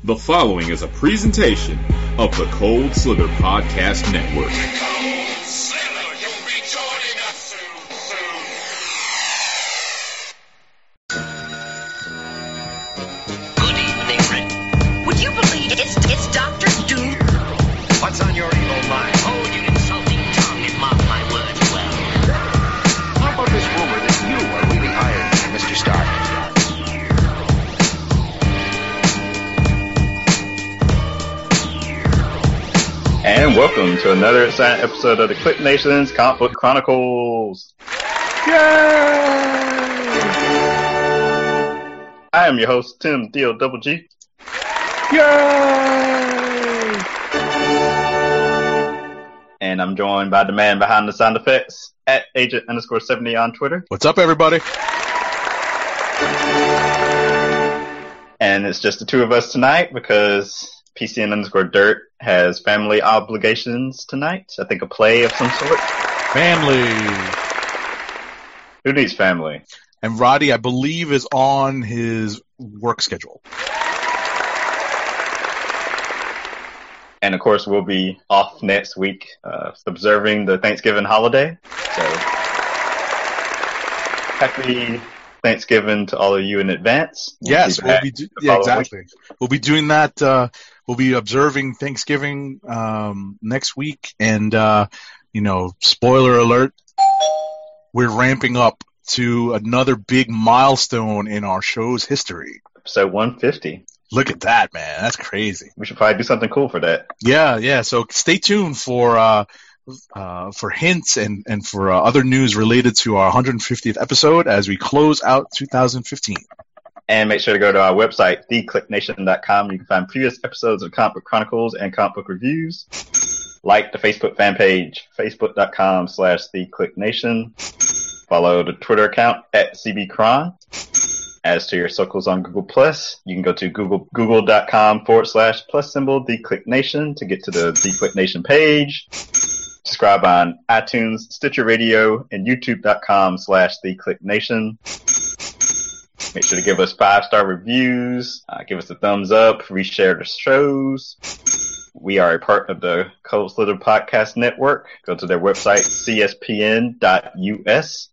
The following is a presentation of the Cold Slither Podcast Network. Cold Slither, you'll be joining us soon. Good evening, Rick. Would you believe it's Dr. Doom? What's on your evil mind? Hold your insulting tongue and mark my words well. How about this rumor that you are really Iron Man, Mr. Stark? And welcome to another exciting episode of the Click Nation's Comic Book Chronicles. Yay! I am your host, Tim D-O-double-G. Yay! And I'm joined by the man behind the sound effects, at Agent_70 on Twitter. What's up, everybody? And it's just the two of us tonight because PCN_Dirt has family obligations tonight. I think a play of some sort. Family. Who needs family? And Roddy, I believe, is on his work schedule. And of course, we'll be off next week, observing the Thanksgiving holiday. So, happy Thanksgiving to all of you in advance. Yes, exactly. We'll be doing that. We'll be observing Thanksgiving next week, and spoiler alert: we're ramping up to another big milestone in our show's history. Episode 150. Look at that, man! That's crazy. We should probably do something cool for that. Yeah. So stay tuned for hints and for other news related to our 150th episode as we close out 2015. And make sure to go to our website, theclicknation.com. You can find previous episodes of Comic Book Chronicles and comic book reviews. Like the Facebook fan page, facebook.com/theclicknation. Follow the Twitter account at CBCron. As to your circles on Google+, you can go to google.com/+symbol theclicknation to get to the The Click Nation page. Subscribe on iTunes, Stitcher Radio, and youtube.com/theclicknation. Make sure to give us 5-star reviews, give us a thumbs up, reshare the shows. We are a part of the Cold Slither Podcast Network. Go to their website, cspn.us.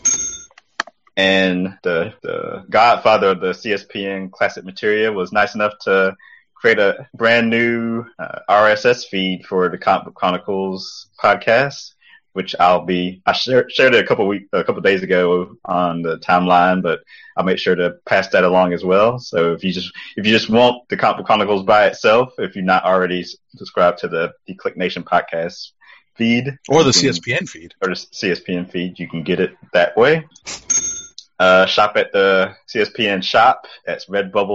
And the godfather of the CSPN classic materia was nice enough to create a brand new RSS feed for the Comic Book Chronicles podcast, which I shared it a couple days ago on the timeline, but I'll make sure to pass that along as well. So if you just want the Comic Book Chronicles by itself, if you're not already subscribed to the Click Nation podcast feed or the CSPN feed, you can get it that way. Shop at the CSPN shop. That's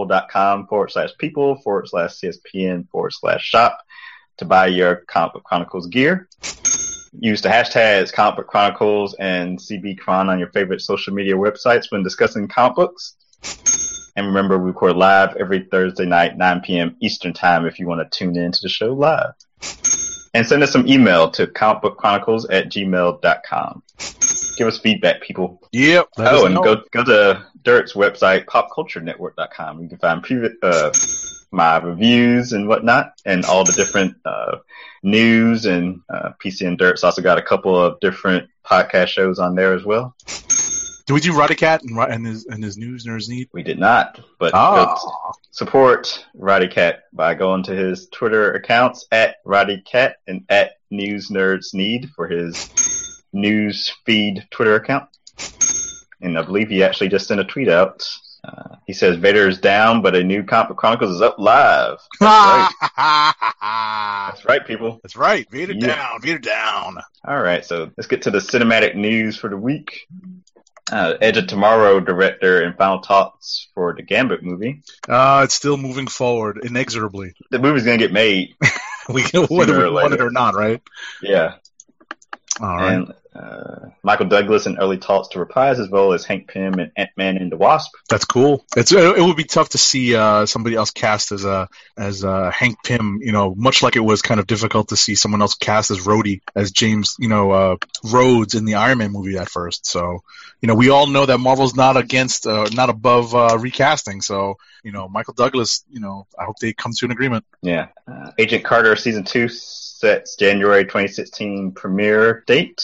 redbubble.com/people/CSPN/shop to buy your Comic Book Chronicles gear. Use the hashtags Comic Book Chronicles and CBCron on your favorite social media websites when discussing comic books. And remember, we record live every Thursday night, 9 p.m. Eastern Time if you want to tune in to the show live. And send us some email to comicbookchronicles@gmail.com. Give us feedback, people. Yep. And go to Dirt's website, popculturenetwork.com. You can find my reviews and whatnot, and all the different news. And PC and Dirt's also got a couple of different podcast shows on there as well. Did we do Roddy Cat and his News Nerds Need? We did not, but go support Roddy Cat by going to his Twitter accounts at Roddy Cat and at News Nerds Need for his news feed Twitter account. And I believe he actually just sent a tweet out. He says Vader is down, but a new Comic Book Chronicles is up live. That's right. That's right, people. That's right. Vader down. All right, so let's get to the cinematic news for the week. Edge of Tomorrow director and final talks for the Gambit movie. It's still moving forward inexorably. The movie's going to get made. Whether we want it or not, right? Yeah. All right. And Michael Douglas in early talks to reprise his role as Hank Pym in Ant-Man and the Wasp. That's cool. It would be tough to see somebody else cast as Hank Pym. Much like it was kind of difficult to see someone else cast as Rhodey, as James Rhodes in the Iron Man movie at first. So we all know that Marvel's not above recasting. So Michael Douglas. I hope they come to an agreement. Yeah. Agent Carter season 2 sets January 2016 premiere date.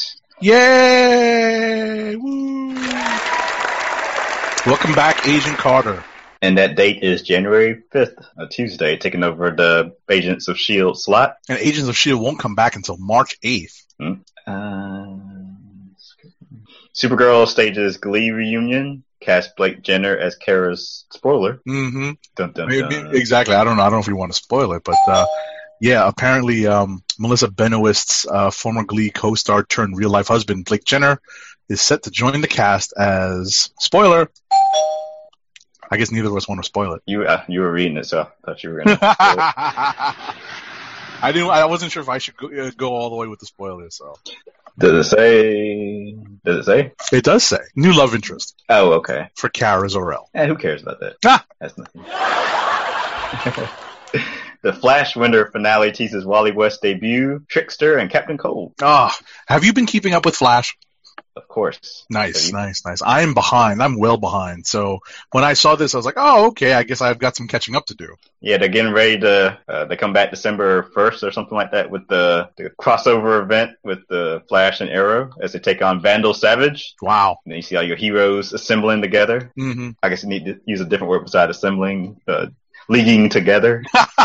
Yay! Woo! Welcome back, Agent Carter. And that date is January 5th, a Tuesday, taking over the Agents of S.H.I.E.L.D. slot. And Agents of S.H.I.E.L.D. won't come back until March 8th. Supergirl stages Glee reunion. Cast Blake Jenner as Kara's spoiler. Mm-hmm. Dun, dun, dun. Exactly. I don't know if we want to spoil it, but yeah, apparently Melissa Benoist's former Glee co-star turned real-life husband, Blake Jenner, is set to join the cast as spoiler. I guess neither of us want to spoil it. You were reading it, so I thought you were going to. I wasn't sure if I should go all the way with the spoilers. So. Does it say? It does say new love interest. Oh, okay. For Kara Zor-El. Who cares about that? That's nothing. The Flash winter finale teases Wally West's debut, Trickster, and Captain Cold. Have you been keeping up with Flash? Of course. Nice. I am behind. I'm well behind. So when I saw this, I was like, oh, okay, I guess I've got some catching up to do. Yeah, they're getting ready to, they come back December 1st or something like that with the crossover event with the Flash and Arrow as they take on Vandal Savage. Wow. And then you see all your heroes assembling together. Mm-hmm. I guess you need to use a different word besides assembling, leaguing together.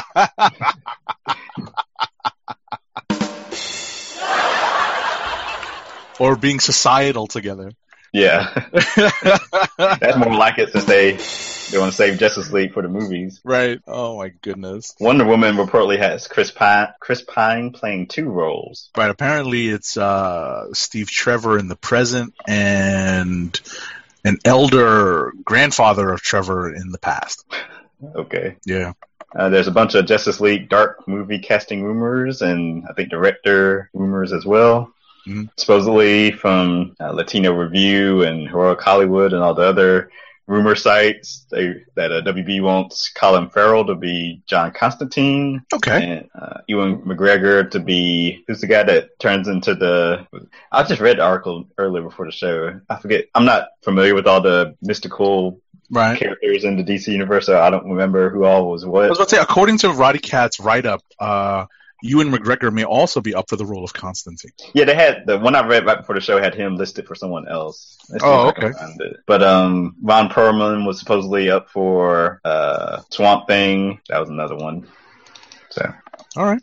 Or being societal together. Yeah. That's more like it since they want to save Justice League for the movies. Right. Oh my goodness. Wonder Woman reportedly has Chris Pine playing 2 roles. Right. Apparently it's Steve Trevor in the present and an elder grandfather of Trevor in the past. Okay. Yeah. There's a bunch of Justice League Dark movie casting rumors and I think director rumors as well. Mm-hmm. Supposedly from Latino Review and Heroic Hollywood and all the other rumor sites that WB wants Colin Farrell to be John Constantine. Okay. And Ewan McGregor to be, who's the guy that turns into I just read the article earlier before the show. I forget. I'm not familiar with all the mystical characters in the DC universe, so I don't remember who all was what. I was about to say, according to Roddy Kat's write-up, Ewan McGregor may also be up for the role of Constantine. Yeah, they had the one I read right before the show had him listed for someone else. Okay. But Ron Perlman was supposedly up for Swamp Thing. That was another one. So, all right.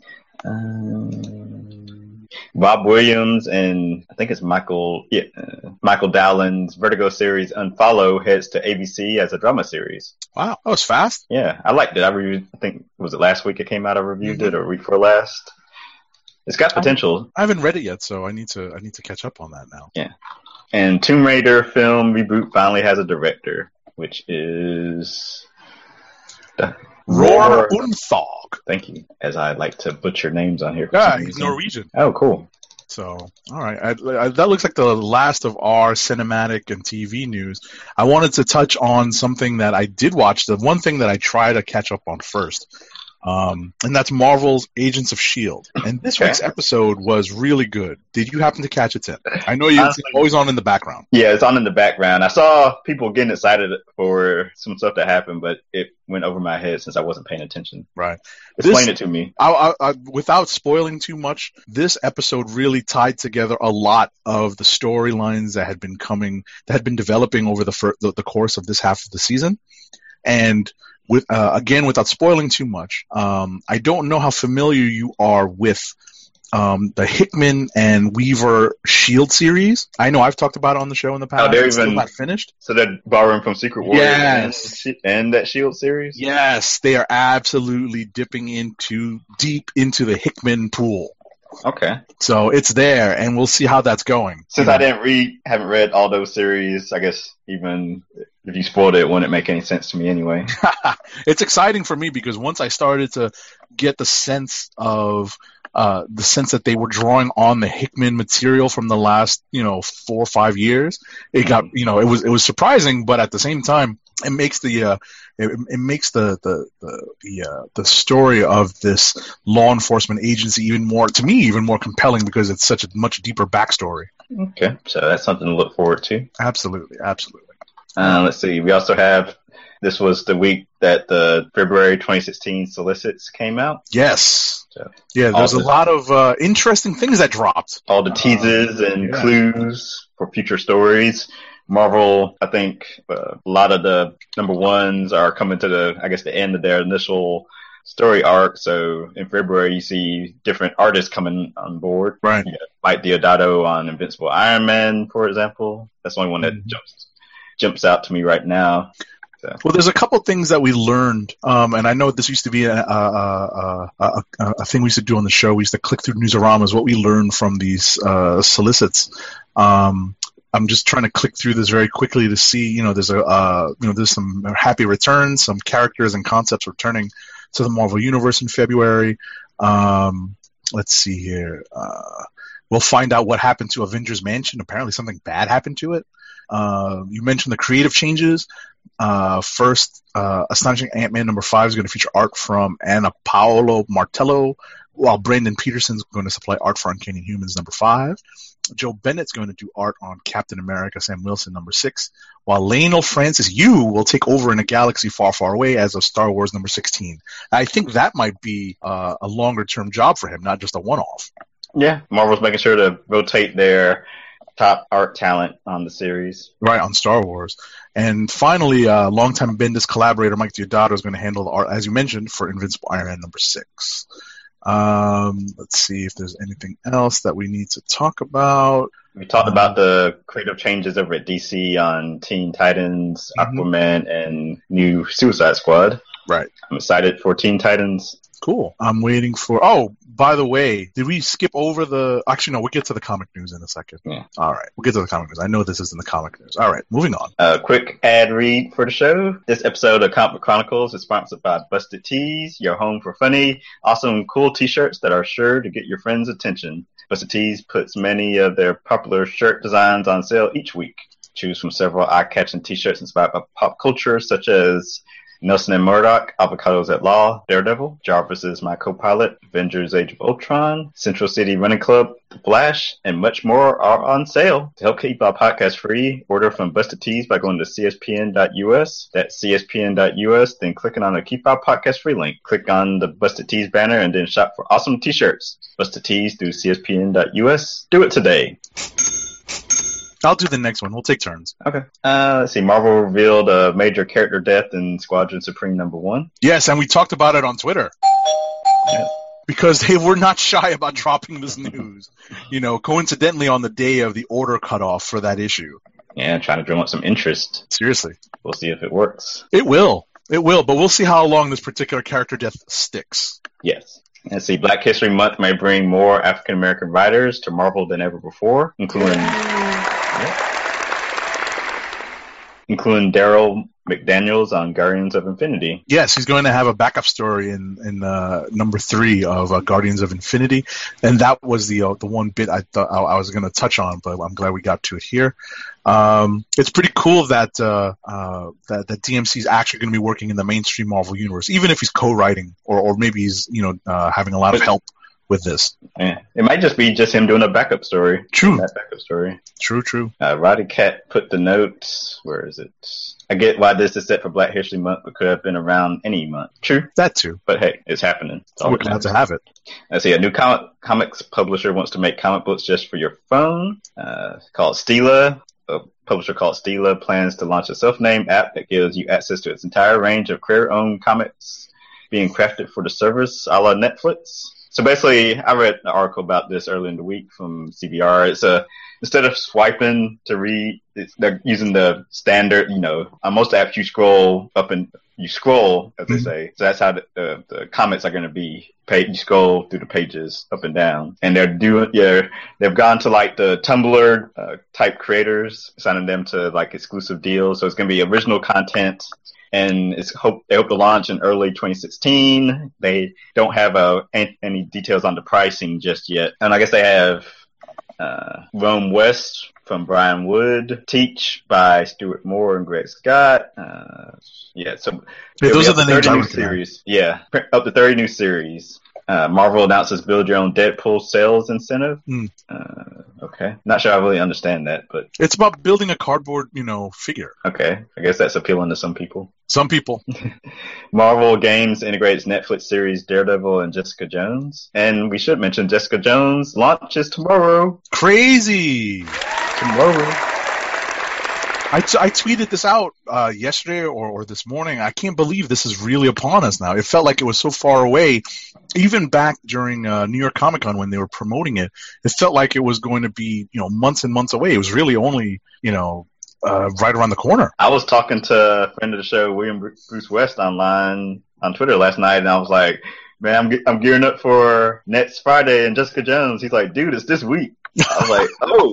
Bob Williams and I think it's Michael Dowland's Vertigo series Unfollow heads to ABC as a drama series. Wow, that was fast. Yeah, I liked it. I reviewed, I think, was it last week it came out? I reviewed it, or week before last. It's got potential. I haven't read it yet, so I need to catch up on that now. Yeah. And Tomb Raider film reboot finally has a director, which is Roar Unthog. Thank you. As I like to butcher names on here. Yeah, he's Norwegian. Oh, cool. So, all right. That looks like the last of our cinematic and TV news. I wanted to touch on something that I did watch, the one thing that I try to catch up on first, and that's Marvel's Agents of S.H.I.E.L.D. And this week's episode was really good. Did you happen to catch it, Tim? I know it's always on in the background. Yeah, it's on in the background. I saw people getting excited for some stuff that happened, but it went over my head since I wasn't paying attention. Right. Explain it to me. I, without spoiling too much, this episode really tied together a lot of the storylines that had been developing over the course of this half of the season. And without spoiling too much, I don't know how familiar you are with the Hickman and Weaver S.H.I.E.L.D. series. I know I've talked about it on the show in the past. They're still not finished. So they're borrowing from Secret Wars and that S.H.I.E.L.D. series? Yes, they are absolutely dipping deep into the Hickman pool. Okay. So it's there, and we'll see how that's going. Since I haven't read all those series, I guess even if you spoiled it, it wouldn't make any sense to me anyway. It's exciting for me because once I started to get the sense of the sense that they were drawing on the Hickman material from the last 4 or 5 years. It got it was surprising, but at the same time, it makes the the story of this law enforcement agency even more compelling because it's such a much deeper backstory. Okay, so that's something to look forward to. Absolutely. Let's see. We also have. This was the week that the February 2016 solicits came out. Yes. So there's a lot of interesting things that dropped. All the teases and clues for future stories. Marvel, I think a lot of the number ones are coming to the end of their initial story arc. So in February, you see different artists coming on board. Right. Mike Deodato on Invincible Iron Man, for example. That's the only one that jumps out to me right now. So. Well, there's a couple things that we learned, and I know this used to be a thing we used to do on the show. We used to click through Newsaramas, what we learned from these solicits. I'm just trying to click through this very quickly to see, there's some happy returns, some characters and concepts returning to the Marvel Universe in February. Let's see here. We'll find out what happened to Avengers Mansion. Apparently something bad happened to it. You mentioned the creative changes. First, Astonishing Ant-Man number 5 is going to feature art from Anna Paolo Martello, while Brandon Peterson's going to supply art for Uncanny Humans number 5. Joe Bennett's going to do art on Captain America Sam Wilson number 6, while Lionel Francis Yu will take over in a galaxy far, far away as of Star Wars number 16. I think that might be a longer-term job for him, not just a one-off. Yeah, Marvel's making sure to rotate their top art talent on the series. Right, on Star Wars. And finally, longtime Bendis collaborator Mike Deodato is going to handle the art, as you mentioned, for Invincible Iron Man number 6. Let's see if there's anything else that we need to talk about. We talked about the creative changes over at DC on Teen Titans, Aquaman, and new Suicide Squad. Right. I'm excited for Teen Titans. Cool. I'm waiting for... Oh, by the way, did we skip over the... Actually, no, we'll get to the comic news in a second. Yeah. All right. We'll get to the comic news. I know this isn't the comic news. All right. Moving on. Quick ad read for the show. This episode of Comic Chronicles is sponsored by Busted Tees, your home for funny, awesome, cool t-shirts that are sure to get your friends' attention. Busted Tees puts many of their popular shirt designs on sale each week. Choose from several eye-catching t-shirts inspired by pop culture, such as... Nelson and Murdoch, Avocados at Law, Daredevil, Jarvis is My Co-Pilot, Avengers Age of Ultron, Central City Running Club, The Flash, and much more are on sale. To help keep our podcast free, order from Busted Tees by going to cspn.us. That's cspn.us, then clicking on the Keep Our Podcast Free link. Click on the Busted Tees banner and then shop for awesome t-shirts. Busted Tees through cspn.us. Do it today. I'll do the next one. We'll take turns. Okay. Let's see. Marvel revealed a major character death in Squadron Supreme number 1. Yes, and we talked about it on Twitter. Yeah. Because they were not shy about dropping this news. Coincidentally on the day of the order cutoff for that issue. Yeah, trying to drum up some interest. Seriously. We'll see if it works. It will, but we'll see how long this particular character death sticks. Yes. Let's see, Black History Month may bring more African-American writers to Marvel than ever before, including Daryl McDaniels on Guardians of Infinity. Yes, he's going to have a backup story in number 3 of Guardians of Infinity, and that was the one bit I thought I was going to touch on, but I'm glad we got to it here. It's pretty cool that that DMC is actually going to be working in the mainstream Marvel universe, even if he's co-writing or maybe he's having a lot of help with this. Yeah. It might just be him doing a backup story. True. That backup story. True. Roddy Cat put the notes. Where is it? I get why this is set for Black History Month, but could have been around any month. True. That too. But hey, it's happening. We're glad to have it. Let's see. A new comics publisher wants to make comic books just for your phone. Called Stila. A publisher called Stila plans to launch a self-named app that gives you access to its entire range of creator-owned comics being crafted for the service, a la Netflix. So basically, I read an article about this earlier in the week from CBR. It's instead of swiping to read, they're using the standard, on most apps you scroll up and you scroll, as they say. So that's how the comments are going to be. You scroll through the pages up and down. And they've gone to like the Tumblr type creators, signing them to like exclusive deals. So it's going to be original content and they hope to launch in early 2016. They don't have any details on the pricing just yet, and I guess they have Rome West from Brian Wood, Teach by Stuart Moore and Greg Scott. So those are the names I would series. Yeah, up to 30 new series. Marvel announces build your own Deadpool sales incentive. Okay. Not sure I really understand that, but it's about building a cardboard, figure. Okay. I guess that's appealing to some people. Some people. Marvel Games integrates Netflix series Daredevil and Jessica Jones. And we should mention Jessica Jones launches tomorrow. Crazy. Tomorrow. I tweeted this out yesterday or this morning. I can't believe this is really upon us now. It felt like it was so far away. Even back during New York Comic Con when they were promoting it, it felt like it was going to be months and months away. It was really only right around the corner. I was talking to a friend of the show, William Bruce West, online on Twitter last night, and I was like, "Man, I'm gearing up for next Friday and Jessica Jones." He's like, "Dude, it's this week." I was like, "Oh."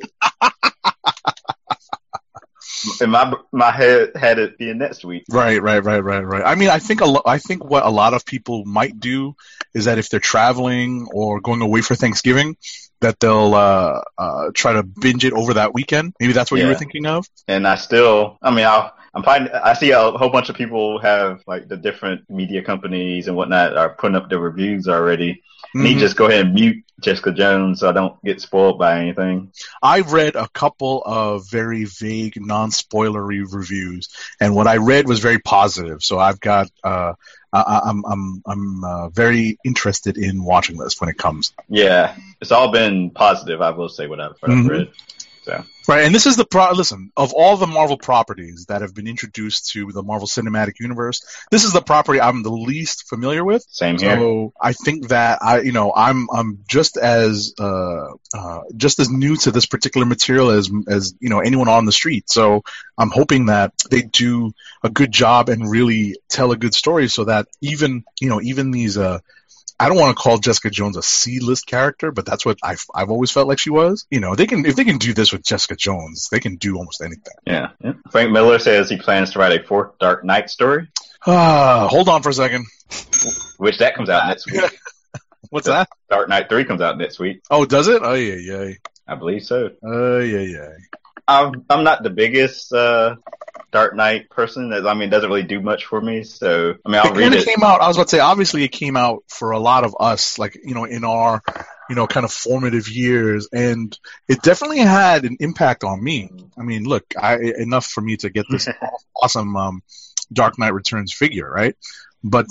And my head had it being next week. Right. I mean, I think what a lot of people might do is that if they're traveling or going away for Thanksgiving, that they'll try to binge it over that weekend. Maybe that's what you were thinking of. And I see a whole bunch of people have like the different media companies and whatnot are putting up their reviews already. Me just go ahead and mute Jessica Jones so I don't get spoiled by anything. I read a couple of very vague, non-spoilery reviews, and what I read was very positive. So I've got, I'm very interested in watching this when it comes. Yeah, it's all been positive. I will say what I've read. So. Right, and this is listen, of all the Marvel properties that have been introduced to the Marvel Cinematic Universe, this is the property I'm the least familiar with. Same here. So I think that I'm just as new to this particular material as anyone on the street. So I'm hoping that they do a good job and really tell a good story so that even these I don't want to call Jessica Jones a C-list character, but that's what I've always felt like she was. If they can do this with Jessica Jones, they can do almost anything. Yeah. Frank Miller says he plans to write a fourth Dark Knight story. Hold on for a second. Which that comes out next week. What's that? Dark Knight 3 comes out next week. Oh, does it? Oh, yeah. I believe so. Yeah. I'm not the biggest Dark Knight person. It doesn't really do much for me. So, I'll read it. Came out, I was about to say, obviously it came out for a lot of us, like, in our, kind of formative years. And it definitely had an impact on me. Look, enough for me to get this awesome Dark Knight Returns figure, right? But,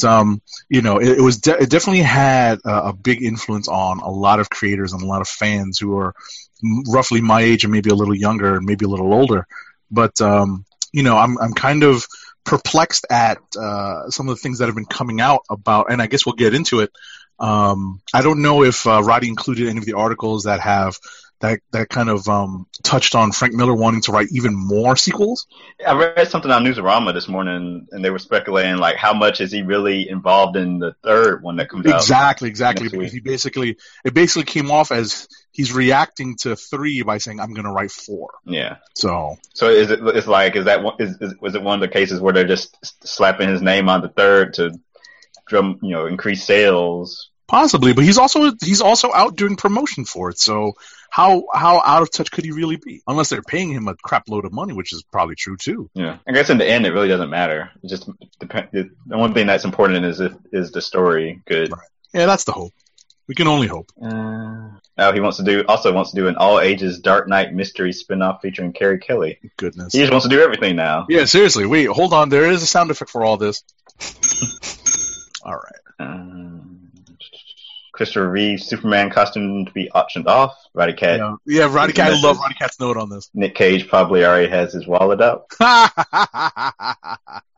it definitely had a big influence on a lot of creators and a lot of fans who are roughly my age and maybe a little younger and maybe a little older. But, I'm kind of perplexed at some of the things that have been coming out about, and I guess we'll get into it. I don't know if Roddy included any of the articles that have that kind of touched on Frank Miller wanting to write even more sequels. I read something on Newsarama this morning, and they were speculating like how much is he really involved in the third one that comes out. Exactly. Because it basically came off as he's reacting to 3 by saying, "I'm going to write 4." Yeah. So was it one of the cases where they're just slapping his name on the third to increase sales? Possibly, but he's also out doing promotion for it. So how out of touch could he really be? Unless they're paying him a crap load of money, which is probably true too. Yeah, I guess in the end it really doesn't matter. It just the one thing that's important is the story good. Right. Yeah, that's the hope. We can only hope. He wants to do an all ages Dark Knight mystery spinoff featuring Carrie Kelly. Goodness, he just wants to do everything now. Yeah, seriously. Wait, hold on. There is a sound effect for all this. All right. Christopher Reeve's Superman costume to be auctioned off. Roddy Cat. Yeah, Roddy Cat. I love Roddy Cat's note on this. Nick Cage probably already has his wallet out. I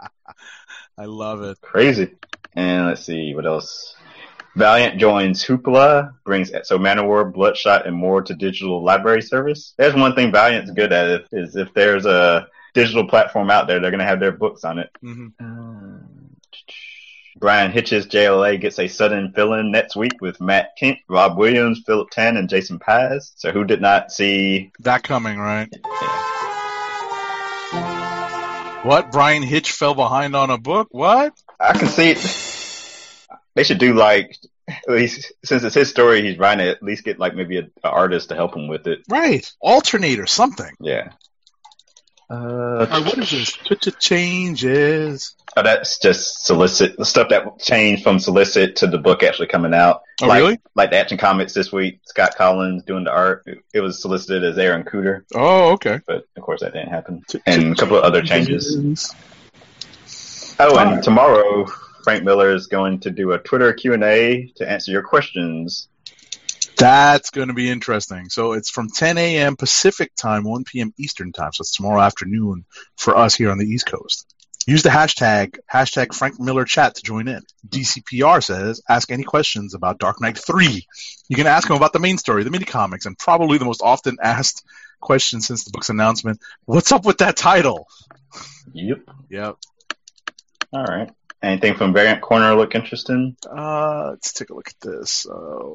love it. Crazy. And let's see, what else? Valiant joins Hoopla, brings Manowar, Bloodshot, and more to digital library service. There's one thing Valiant's good at is if there's a digital platform out there, they're going to have their books on it. Mm-hmm. Brian Hitch's JLA gets a sudden fill-in next week with Matt Kent, Rob Williams, Philip Tan, and Jason Paz. So who did not see that coming, right? Yeah. What? Brian Hitch fell behind on a book? What? I can see it. They should do like, at least since it's his story, he's writing it. At least get like maybe an artist to help him with it. Right. Alternator, something. Yeah. What is this? Changes. Oh, that's just solicit the stuff that changed from solicit to the book actually coming out. Oh, really? Like the Action Comics this week, Scott Collins doing the art. It was solicited as Aaron Cooter. Oh, okay. But of course that didn't happen. And a couple of other changes. Oh, and tomorrow Frank Miller is going to do a Twitter Q&A to answer your questions. That's going to be interesting. So it's from 10 a.m. Pacific time, 1 p.m. Eastern time. So it's tomorrow afternoon for us here on the East Coast. Use the hashtag Frank Miller Chat to join in. DCPR says, ask any questions about Dark Knight 3. You can ask him about the main story, the mini-comics, and probably the most often asked question since the book's announcement. What's up with that title? Yep. All right. Anything from Variant Corner look interesting? Let's take a look at this.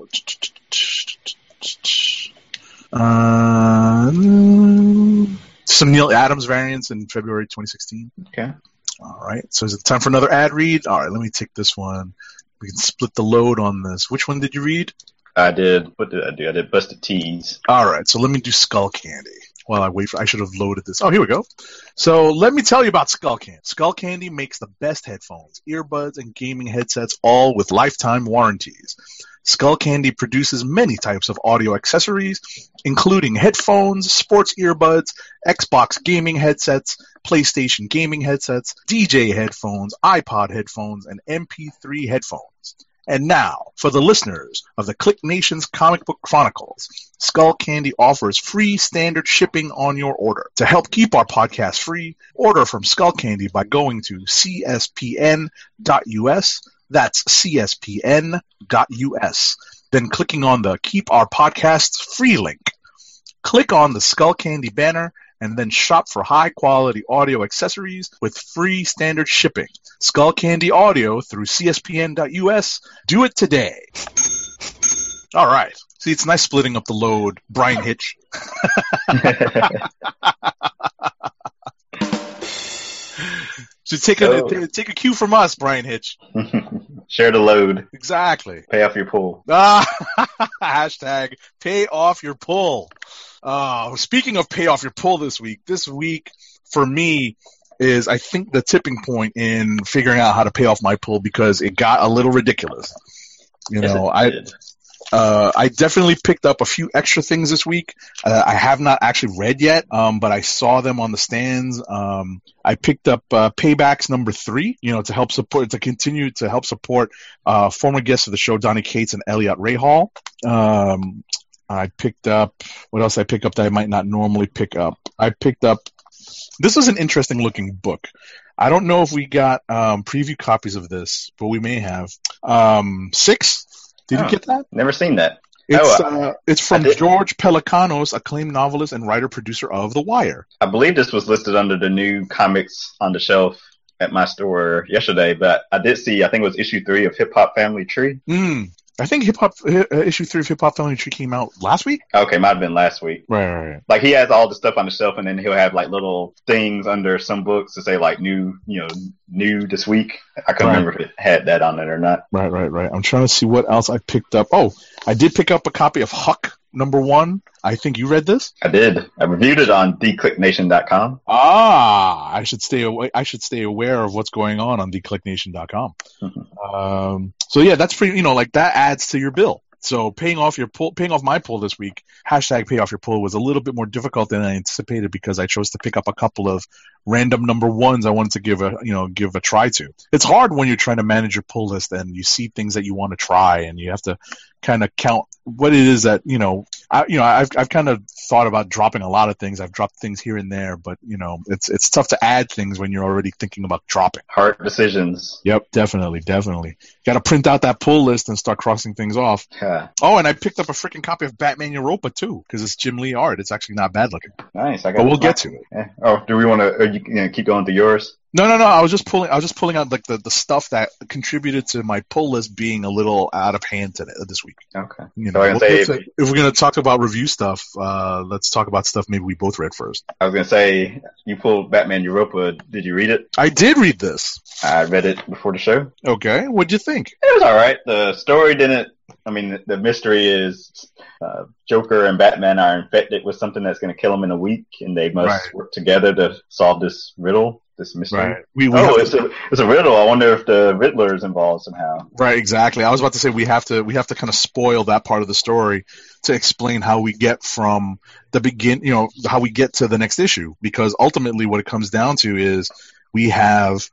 Some Neil Adams variants in February 2016. Okay. All right. So is it time for another ad read? All right. Let me take this one. We can split the load on this. Which one did you read? I did. What did I do? I did Busted Tees. All right. So let me do Skull Candy. While I wait I should have loaded this. Oh, here we go. So let me tell you about Skull Candy. Skull Candy makes the best headphones, earbuds, and gaming headsets, all with lifetime warranties. Skull Candy produces many types of audio accessories, including headphones, sports earbuds, Xbox gaming headsets, PlayStation gaming headsets, DJ headphones, iPod headphones, and MP3 headphones. And now, for the listeners of the Click Nation's Comic Book Chronicles, Skull Candy offers free standard shipping on your order. To help keep our podcast free, order from Skull Candy by going to cspn.us. That's cspn.us. Then clicking on the Keep Our Podcasts Free link. Click on the Skull Candy banner and then shop for high-quality audio accessories with free standard shipping. Skull Candy Audio through cspn.us. Do it today. All right. See, it's nice splitting up the load. Brian Hitch. So take a cue from us, Brian Hitch. Share the load. Exactly. Pay off your pull. Hashtag pay off your pull. Speaking of pay off your pull this week for me is, I think, the tipping point in figuring out how to pay off my pull because it got a little ridiculous. I definitely picked up a few extra things this week. I have not actually read yet, but I saw them on the stands. I picked up Paybacks number 3, to continue to help support former guests of the show, Donnie Cates and Elliot Rahal. I picked up, what else I pick up that I might not normally pick up? This is an interesting looking book. I don't know if we got preview copies of this, but we may have. 6? Did you get that? Never seen that. It's from George Pelecanos, acclaimed novelist and writer-producer of The Wire. I believe this was listed under the new comics on the shelf at my store yesterday, but I did see, I think it was issue 3 of Hip Hop Family Tree. I think issue 3 of Hip Hop Family Tree came out last week. Okay, might have been last week. Right. Like he has all the stuff on the shelf, and then he'll have like little things under some books to say like new this week. I couldn't remember if it had that on it or not. Right. I'm trying to see what else I picked up. Oh, I did pick up a copy of Huck number 1. I think you read this. I did. I reviewed it on theclicknation.com. I should stay aware of what's going on theclicknation.com. So yeah, that's pretty. That adds to your bill. So paying off my pull this week, hashtag pay off your pull, was a little bit more difficult than I anticipated because I chose to pick up a couple of random number 1s I wanted to give a try to. It's hard when you're trying to manage your pull list and you see things that you want to try and you have to kind of count what it is that I've kind of thought about dropping a lot of things. I've dropped things here and there, but it's tough to add things when you're already thinking about dropping. Hard decisions. Yep, definitely. Got to print out that pull list and start crossing things off. Yeah. Oh, and I picked up a freaking copy of Batman Europa too because it's Jim Lee art. It's actually not bad looking. Nice. But we'll get to it. Yeah. Oh, do we want to? You keep going to yours? No. I was just pulling out like the stuff that contributed to my pull list being a little out of hand this week. Okay. You So know, I was gonna say, if we're gonna talk about review stuff, let's talk about stuff maybe we both read first. I was gonna say, you pulled Batman Europa. Did you read it? I did read this. I read it before the show. Okay, what'd you think? It was all right. The story didn't. I mean, the mystery is Joker and Batman are infected with something that's going to kill them in a week, and they must work together to solve this riddle, this mystery. Right. It's a riddle. I wonder if the Riddler is involved somehow. Right, exactly. I was about to say we have to kind of spoil that part of the story to explain how we get from the how we get to the next issue, because ultimately what it comes down to is we have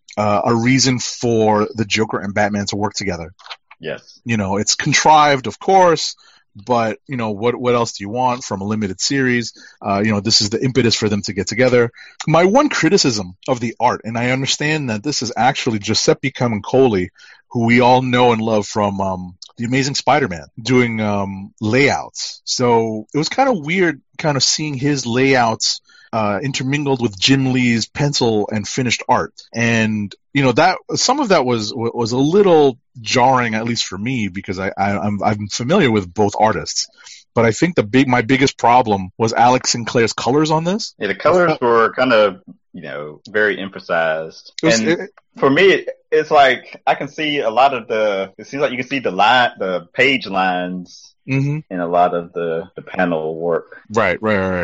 a reason for the Joker and Batman to work together. Yes. You know, it's contrived, of course, but, you know, what else do you want from a limited series? This is the impetus for them to get together. My one criticism of the art, and I understand that this is actually Giuseppe Camuncoli, who we all know and love from The Amazing Spider-Man, doing layouts. So it was kind of weird kind of seeing his layouts intermingled with Jim Lee's pencil and finished art. And, you know, that some of that was a little jarring, at least for me, because I'm familiar with both artists. But I think my biggest problem was Alex Sinclair's colors on this. Yeah, the colors were kind of, very emphasized. For me, it's like I can see a lot of it seems like you can see the page lines in a lot of the panel work. Right.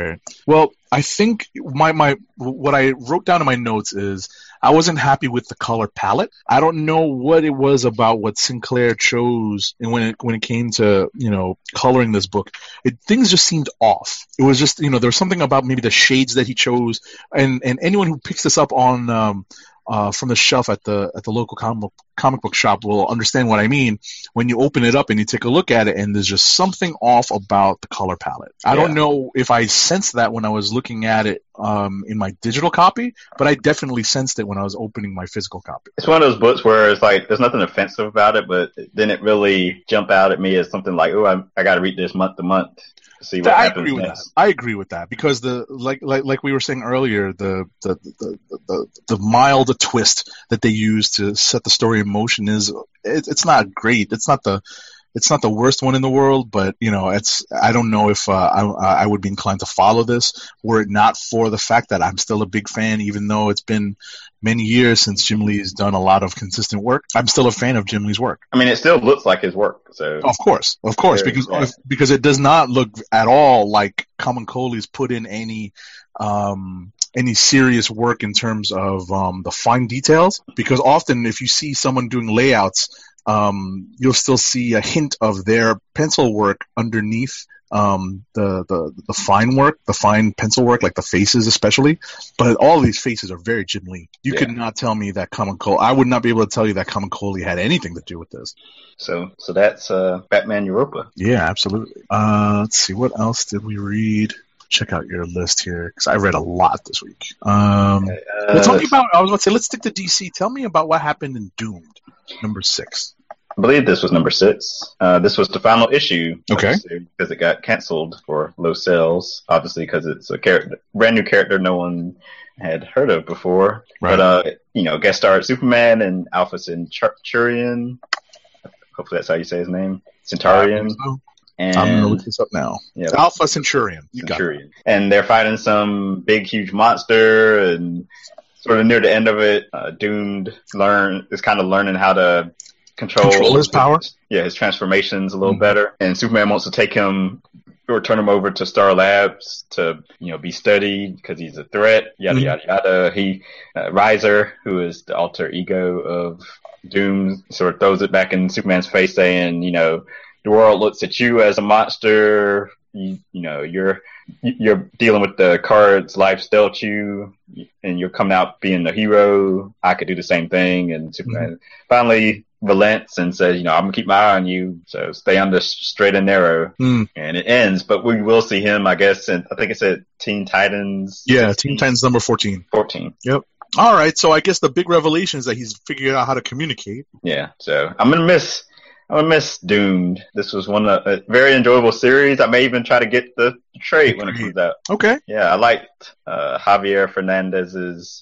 Well, I think what I wrote down in my notes is I wasn't happy with the color palette. I don't know what it was about what Sinclair chose, and when it came to coloring this book, things just seemed off. It was just there was something about maybe the shades that he chose, and anyone who picks this up on from the shelf at the local comic book shop will understand what I mean when you open it up and you take a look at it and there's just something off about the color palette. I don't know if I sensed that when I was looking at it in my digital copy, but I definitely sensed it when I was opening my physical copy. It's one of those books where it's like there's nothing offensive about it, but then it really jumped out at me as something like, oh, I got to read this month to month. See what happens next. I agree with that because like we were saying earlier, the mild twist that they use to set the story in motion it's not great. It's not the worst one in the world, but I don't know if I would be inclined to follow this were it not for the fact that I'm still a big fan, even though it's been many years since Jim Lee's done a lot of consistent work. I'm still a fan of Jim Lee's work. I mean, it still looks like his work. So of course, because it does not look at all like Camuncoli's put in any serious work in terms of the fine details. Because often, if you see someone doing layouts, you'll still see a hint of their pencil work underneath the fine work, the fine pencil work, like the faces especially. But all these faces are very Jim Lee. You could not tell me that I would not be able to tell you that Camuncoli had anything to do with this. So that's Batman Europa. Yeah, absolutely. Let's see, what else did we read? Check out your list here because I read a lot this week. Tell me about. I was about to say, let's stick to DC. Tell me about what happened in Doomed, number 6. I believe this was number 6. This was the final issue. Okay. Because it got canceled for low sales, obviously because it's a brand new character no one had heard of before. Right. But guest starred Superman and Alpha Centaurian. Hopefully that's how you say his name. Centaurian. And I'm going to look this up now. Yeah, Alpha Centaurian. Centurion. And they're fighting some big, huge monster, and sort of near the end of it, Doomed is kind of learning how to control his power. Yeah, his transformations a little better. And Superman wants to take him or turn him over to Star Labs to, be studied because he's a threat. Yada yada yada. He Riser, who is the alter ego of Doom, sort of throws it back in Superman's face, saying, the world looks at you as a monster. You're dealing with the cards life's dealt you, and you're coming out being a hero. I could do the same thing. And Superman finally relents and says, I'm gonna keep my eye on you, so stay on the straight and narrow. And it ends, but we will see him, I guess, and I think it's at Teen Titans. Yeah, Teen Titans number 14. 14. Yep. All right, so I guess the big revelation is that he's figured out how to communicate. Yeah, so I'm gonna miss Doomed. This was a very enjoyable series. I may even try to get the trade when it comes out. Okay. Yeah, I liked Javier Fernandez's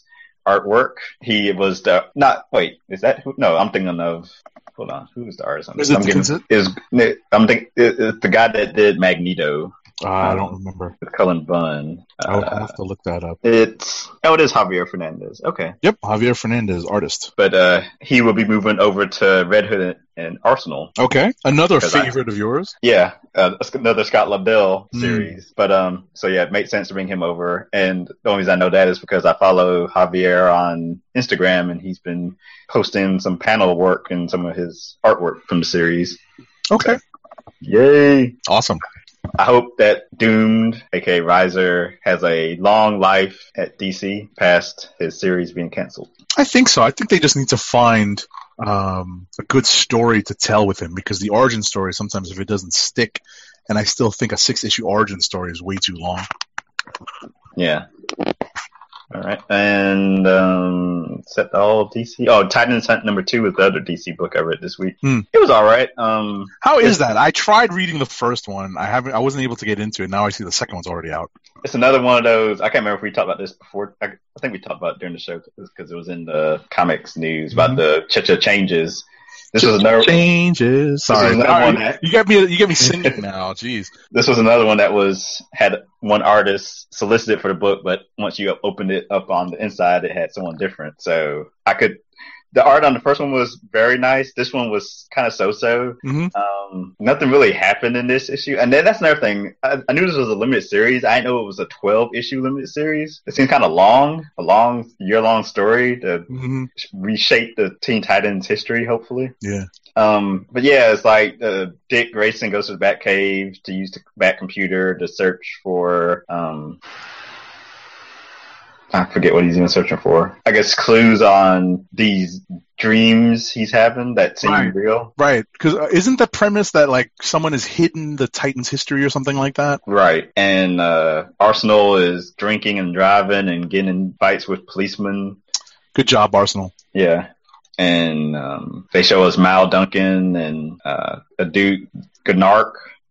artwork. He was is that who? No, I'm thinking of, hold on, who's the artist on this? I'm thinking it's the guy that did Magneto. I don't remember. With Cullen Bunn. I'll have to look that up. It is Javier Fernandez. Okay. Yep, Javier Fernandez, artist. But he will be moving over to Red Hood and Arsenal. Okay, another favorite of yours. Yeah, another Scott Lobdell series. But so yeah, it makes sense to bring him over. And the only reason I know that is because I follow Javier on Instagram, and he's been posting some panel work and some of his artwork from the series. Okay. Yay! Awesome. I hope that Doomed, aka Riser, has a long life at DC past his series being canceled. I think so. I think they just need to find a good story to tell with him, because the origin story, sometimes if it doesn't stick, and I still think a 6-issue origin story is way too long. Yeah. All right. And set all DC. Oh, Titans Hunt #2 was the other DC book I read this week. It was all right. How is that? I tried reading the first one. I wasn't able to get into it. Now I see the second one's already out. It's another one of those. I can't remember if we talked about this before. I think we talked about it during the show because it was in the comics news about the Cha-Cha changes. This was another changes. Sorry, you got me singing now. Jeez. This was another one that had one artist solicited for the book, but once you opened it up on the inside, it had someone different. So the art on the first one was very nice. This one was kind of so-so. Nothing really happened in this issue. And then that's another thing. I knew this was a limited series. I didn't know it was a 12-issue limited series. It seemed kind of long, a long, year-long story to reshape the Teen Titans history, hopefully. Yeah. But yeah, it's like Dick Grayson goes to the Batcave to use the Batcomputer to search for I forget what he's even searching for. I guess clues on these dreams he's having that seem real. Right. Because isn't the premise that like someone has hidden the Titans' history or something like that? Right. And Arsenal is drinking and driving and getting in fights with policemen. Good job, Arsenal. Yeah. And they show us Mal Duncan and a dude, Gnark.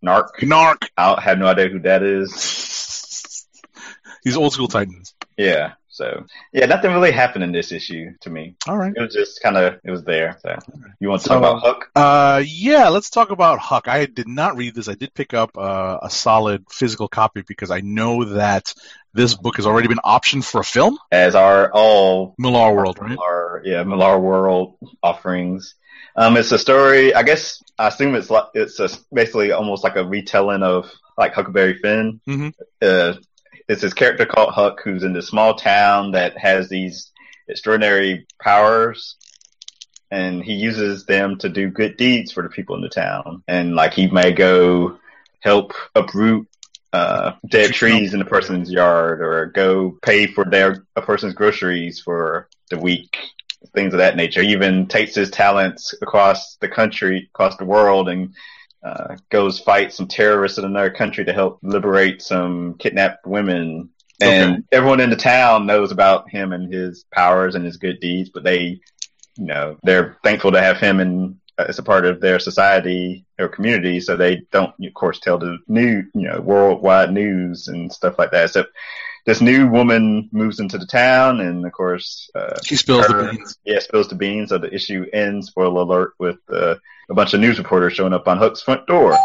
I have no idea who that is. These old school Titans. Yeah. So, yeah, nothing really happened in this issue to me. All right. It was just it was there. So, you want to talk about Hook? Yeah, let's talk about Huck. I did not read this. I did pick up a solid physical copy because I know that this book has already been optioned for a film. As are all Millar World, right? Millar World offerings. It's a story, I assume it's basically almost like a retelling of like Huckleberry Finn. It's his character called Huck, who's in this small town that has these extraordinary powers, and he uses them to do good deeds for the people in the town. And like he may go help uproot dead trees in a person's yard, or go pay for a person's groceries for the week, things of that nature. He even takes his talents across the country, across the world, and goes fight some terrorists in another country to help liberate some kidnapped women. And everyone in the town knows about him and his powers and his good deeds, but they're thankful to have him as a part of their society or community, so they don't, of course, tell the worldwide news and stuff like that. So this new woman moves into the town, and of course, she spills the beans. Yeah, spills the beans. So the issue ends, spoiler alert, with a bunch of news reporters showing up on Hook's front door.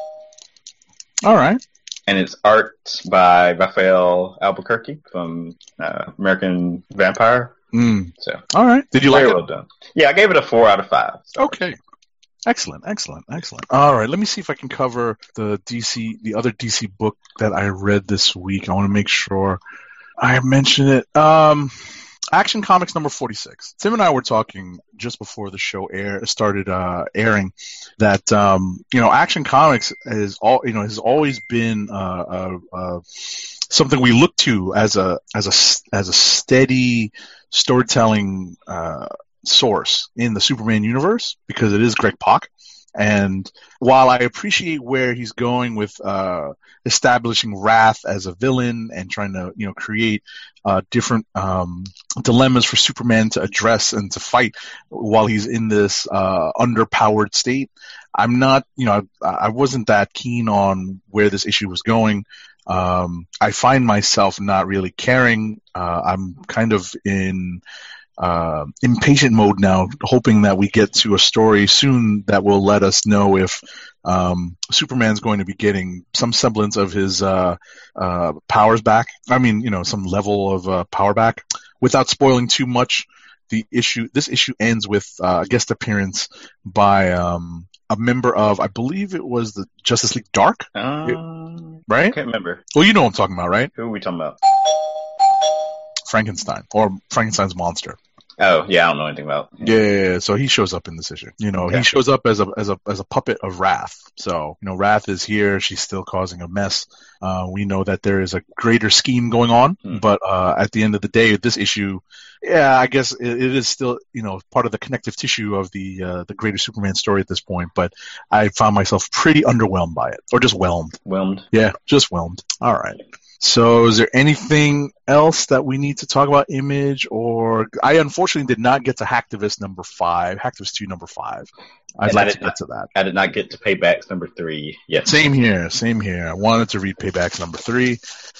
All right. And it's art by Raphael Albuquerque from American Vampire. So, all right. Did you like it? Well done. Yeah, I gave it a 4 out of 5. So. Okay. Excellent. All right, let me see if I can cover the other DC book that I read this week. I want to make sure I mention it. Action Comics number 46. Tim and I were talking just before the show started airing that Action Comics has always been something we look to as a steady storytelling source in the Superman universe, because it is Greg Pak. And while I appreciate where he's going with establishing Wrath as a villain and trying to create different dilemmas for Superman to address and to fight while he's in this underpowered state, I'm not I wasn't that keen on where this issue was going. I find myself not really caring. I'm kind of in impatient mode now, hoping that we get to a story soon that will let us know if Superman's going to be getting some semblance of his powers back. I mean, some level of power back. Without spoiling too much, this issue ends with a guest appearance by a member of, I believe it was the Justice League Dark, right? I can't remember. Well, you know what I'm talking about, right? Who are we talking about? Frankenstein, or Frankenstein's monster. Oh, yeah, I don't know anything about. Yeah, so he shows up in this issue. He shows up as a puppet of Wrath. So, Wrath is here. She's still causing a mess. We know that there is a greater scheme going on, but at the end of the day, this issue, I guess it is still, part of the connective tissue of the greater Superman story at this point. But I found myself pretty underwhelmed by it, or just whelmed. Whelmed? Yeah, just whelmed. All right. So is there anything else that we need to talk about, Image? Or I unfortunately did not get to Hacktivist number 5, Hacktivist 2 number 5. I'd like to get to that. I did not get to Paybacks number 3 yet. Same here. I wanted to read Paybacks number 3.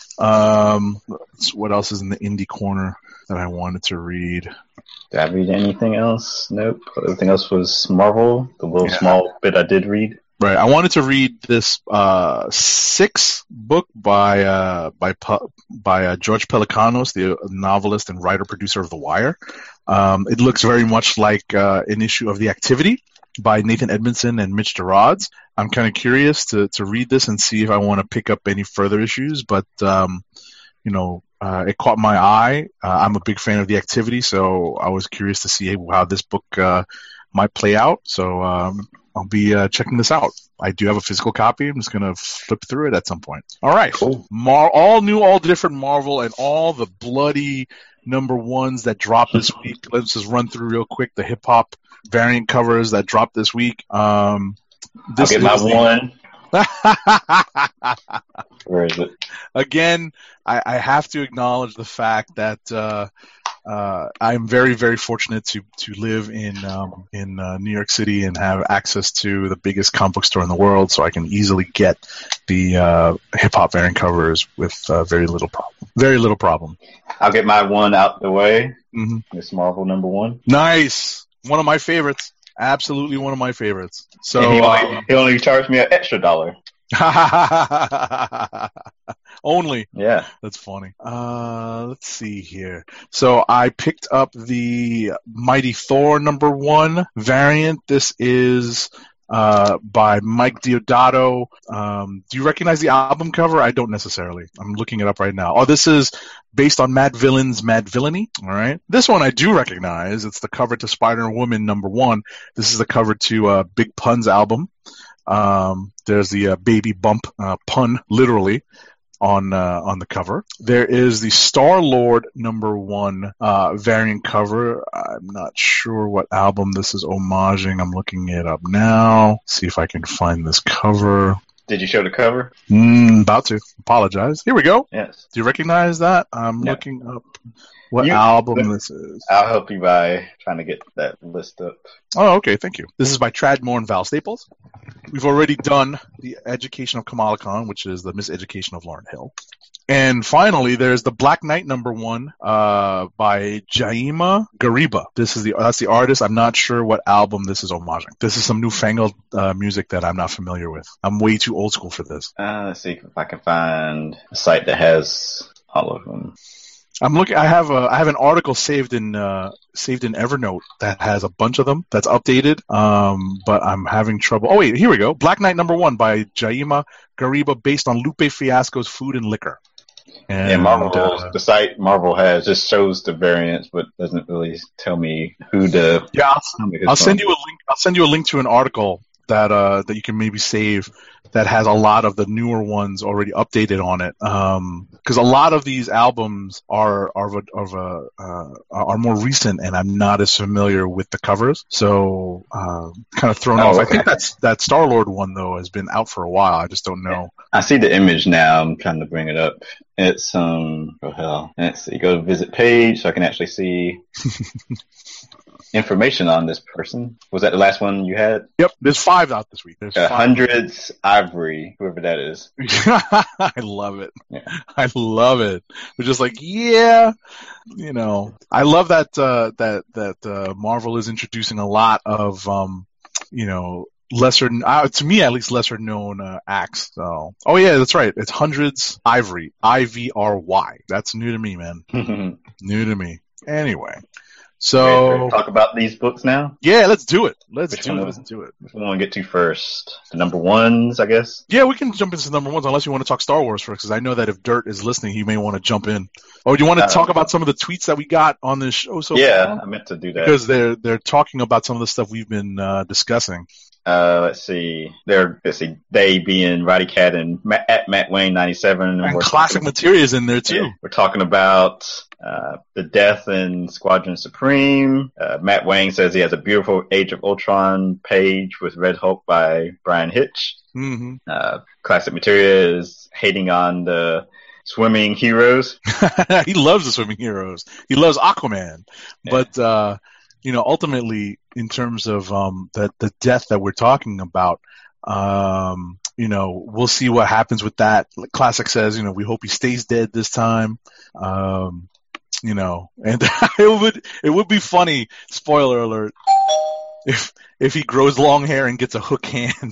What else is in the indie corner that I wanted to read? Did I read anything else? Nope. Everything else was Marvel, the little small bit I did read. Right. I wanted to read this 6th book by George Pelecanos, the novelist and writer-producer of The Wire. It looks very much like an issue of The Activity by Nathan Edmondson and Mitch Gerads. I'm kind of curious to read this and see if I want to pick up any further issues, but it caught my eye. I'm a big fan of The Activity, so I was curious to see how this book might play out. So I'll be checking this out. I do have a physical copy. I'm just going to flip through it at some point. All right. Cool. All new, all different Marvel, and all the bloody number ones that dropped this week. Let's just run through real quick the hip-hop variant covers that dropped this week. I'll get my one. Where is it? Again, I have to acknowledge the fact that I'm very, very fortunate to live in New York City and have access to the biggest comic book store in the world, so I can easily get the hip hop variant covers with very little problem. Very little problem. I'll get my one out the way. Mm-hmm. Miss Marvel number 1. Nice. One of my favorites. Absolutely one of my favorites. So he only charged me an extra $1. Only. Yeah. That's funny. Let's see here. So I picked up the Mighty Thor number 1 variant. This is by Mike Deodato. Do you recognize the album cover? I don't necessarily. I'm looking it up right now. Oh, this is based on Mad Villain's Mad Villainy. All right. This one I do recognize. It's the cover to Spider-Woman number 1. This is the cover to Big Pun's album. There's the baby bump pun, literally, on the cover. There is the Star-Lord number 1 variant cover. I'm not sure what album this is homaging. I'm looking it up now. See if I can find this cover. Did you show the cover? About to. Apologize. Here we go. Yes. Do you recognize that? I'm looking up what album this is. I'll help you by trying to get that list up. Oh, okay. Thank you. This is by Tradmore and Val Staples. We've already done The Education of Kamala Khan, which is the Miseducation of Lauryn Hill. And finally, there's the Black Knight number 1 by Jaima Gariba. That's the artist. I'm not sure what album this is homaging. This is some newfangled music that I'm not familiar with. I'm way too old school for this. Let's see if I can find a site that has all of them. I'm looking. I have an article saved in Evernote that has a bunch of them. That's updated. But I'm having trouble. Oh wait, here we go. Black Knight number 1 by Jaima Gariba, based on Lupe Fiasco's Food and Liquor. And, Marvel. The site Marvel has just shows the variants, but doesn't really tell me who the. Yeah, I'll send you a link. I'll send you a link to an article that you can maybe save that has a lot of the newer ones already updated on it. Because a lot of these albums are more recent, and I'm not as familiar with the covers, so kind of thrown off. Okay. I think that Star-Lord one though has been out for a while. I just don't know. I see the image now. I'm trying to bring it up. It's oh hell. Let's see. Go to visit page so I can actually see. information on this person. Was that the last one you had? Yep, there's 5 out this week. There's 5. Hundreds Ivory, whoever that is. I love it. Yeah. I love it. We're just like, yeah, you know. I love that Marvel is introducing a lot of, you know, lesser, to me at least, lesser known acts. So, oh yeah, that's right. It's Hundreds Ivory, Ivry. That's new to me, man. New to me. Anyway, so talk about these books now. Yeah, let's do it. Let's Which do one it. Which one want to get to first? The number ones, I guess. Yeah, we can jump into number ones unless you want to talk Star Wars first, because I know that if Dirt is listening, he may want to jump in. Oh, do you want to talk about some of the tweets that we got on this show so far? I meant to do that because they're talking about some of the stuff we've been discussing. Let's see. They being Roddy Cat and at Matt Wayne 97, and classic materials in there too. Yeah, we're talking about the death in Squadron Supreme. Matt Wayne says he has a beautiful Age of Ultron page with Red Hulk by Brian Hitch. Mm-hmm. Classic material is hating on the swimming heroes. He loves the swimming heroes. He loves Aquaman, but. You know, ultimately, in terms of the death that we're talking about, you know, we'll see what happens with that. Classic says, you know, we hope he stays dead this time. You know, and it would be funny. Spoiler alert: if he grows long hair and gets a hook hand.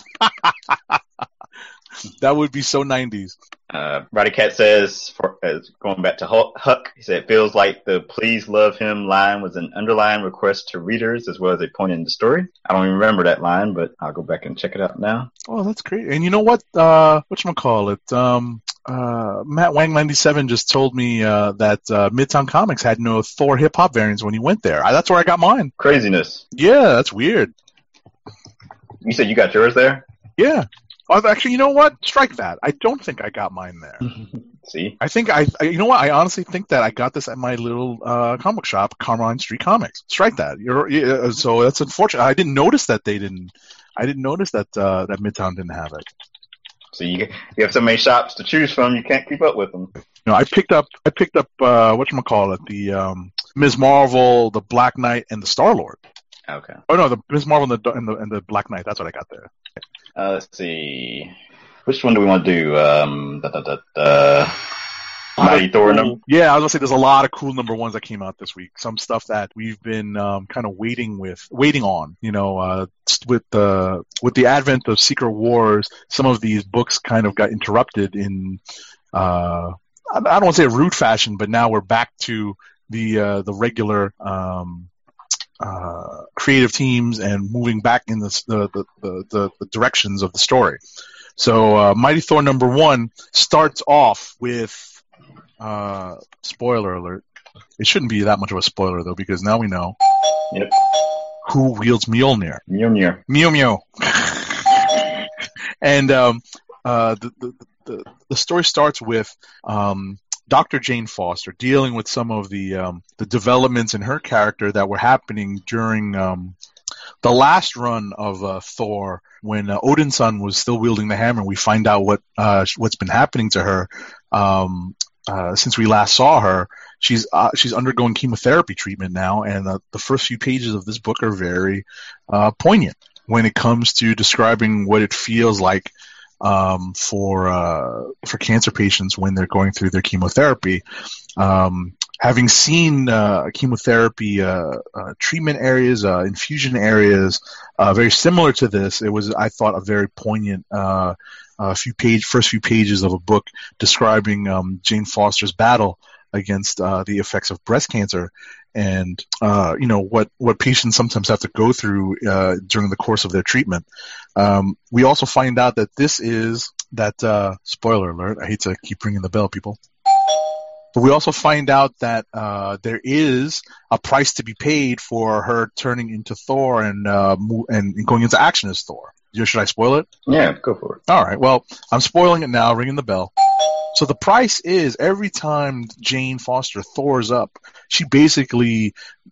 That would be so 90s. Roddy Cat says, going back to Huck, he said, it feels like the please love him line was an underlying request to readers as well as a point in the story. I don't even remember that line, but I'll go back and check it out now. Oh, that's great. And you know what? Whatchamacallit? Matt Wang 97 just told me that Midtown Comics had no Thor hip-hop variants when he went there. That's where I got mine. Craziness. Yeah, that's weird. You said you got yours there? Yeah. Actually, you know what? Strike that. I don't think I got mine there. See? I think you know what? I honestly think that I got this at my little comic shop, Carmine Street Comics. Strike that. So that's unfortunate. I didn't notice that they didn't. I didn't notice that that Midtown didn't have it. So you have so many shops to choose from, you can't keep up with them. No, I picked up whatchamacallit, the Ms. Marvel, the Black Knight, and the Star-Lord. Okay. Oh no, the Ms. Marvel and the Black Knight. That's what I got there. Let's see. Which one do we want to do? Mighty Thor number? Yeah, I was going to say there's a lot of cool number ones that came out this week. Some stuff that we've been kind of waiting on. You know, with the advent of Secret Wars, some of these books kind of got interrupted in, I don't want to say a rude fashion, but now we're back to the regular creative teams and moving back in the directions of the story. So Mighty Thor number 1 starts off with spoiler alert. It shouldn't be that much of a spoiler though, because now we know who wields Mjolnir. Mew. And the story starts with Dr. Jane Foster dealing with some of the developments in her character that were happening during the last run of Thor, when Odin's son was still wielding the hammer. We find out what's been happening to her since we last saw her. She's undergoing chemotherapy treatment now, and the first few pages of this book are very poignant when it comes to describing what it feels like for cancer patients when they're going through their chemotherapy. Having seen chemotherapy treatment areas, infusion areas very similar to this, it was, I thought, a very poignant first few pages of a book describing Jane Foster's battle against the effects of breast cancer, and what patients sometimes have to go through during the course of their treatment. We also find out that this is that spoiler alert. I hate to keep ringing the bell, people. But we also find out that there is a price to be paid for her turning into Thor and going into action as Thor. Should I spoil it? Yeah, go for it. All right. Well, I'm spoiling it now, ringing the bell. So the price is every time Jane Foster Thors up, she basically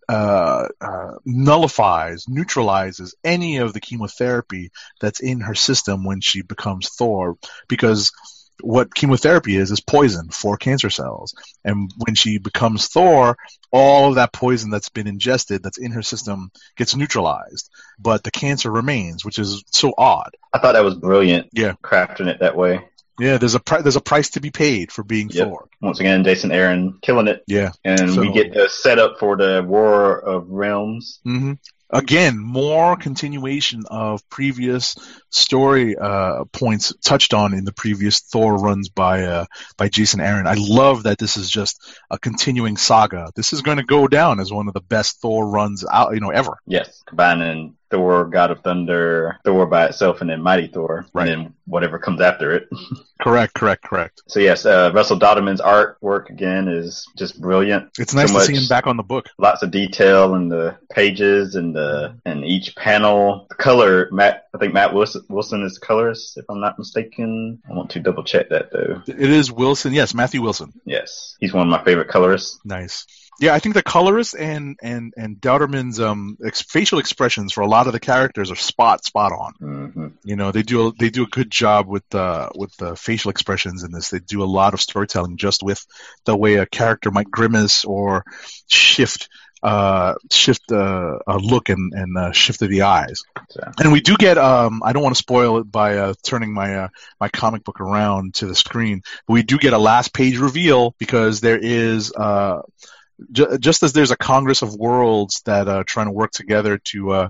neutralizes any of the chemotherapy that's in her system when she becomes Thor, because what chemotherapy is poison for cancer cells. And when she becomes Thor, all of that poison that's been ingested, that's in her system, gets neutralized. But the cancer remains, which is so odd. I thought that was brilliant. Yeah. Crafting it that way. Yeah, there's a price to be paid for being Thor. Once again, Jason Aaron killing it. Yeah. And we get the setup for the War of Realms. Mm-hmm. Again, more continuation of previous story points touched on in the previous Thor runs by Jason Aaron. I love that this is just a continuing saga. This is going to go down as one of the best Thor runs out, ever. Yes, combining Thor, God of Thunder, Thor by itself, and then Mighty Thor, right. And then whatever comes after it. Correct. So yes, Russell Dodderman's artwork again is just brilliant. It's nice to see him back on the book. Lots of detail in the pages and each panel. The color, I think Matt Wilson is the colorist, if I'm not mistaken. I want to double check that though. It is Wilson, yes, Matthew Wilson. Yes, he's one of my favorite colorists. Nice. Yeah, I think the colorist and Dowderman's facial expressions for a lot of the characters are spot on. Mm-hmm. They do a good job with the facial expressions in this. They do a lot of storytelling just with the way a character might grimace or shift a look and shift of the eyes. Yeah. And we do get I don't want to spoil it by turning my comic book around to the screen, but we do get a last page reveal because there is just as there's a Congress of Worlds that are trying to work together to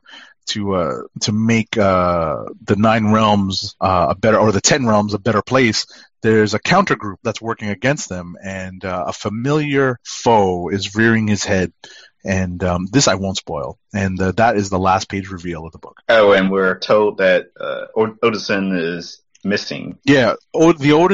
make the 9 realms a better, or the 10 realms a better place, there's a counter group that's working against them, and a familiar foe is rearing his head. And this I won't spoil. And that is the last page reveal of the book. Oh, and we're told that Odinson is missing. Yeah, Thor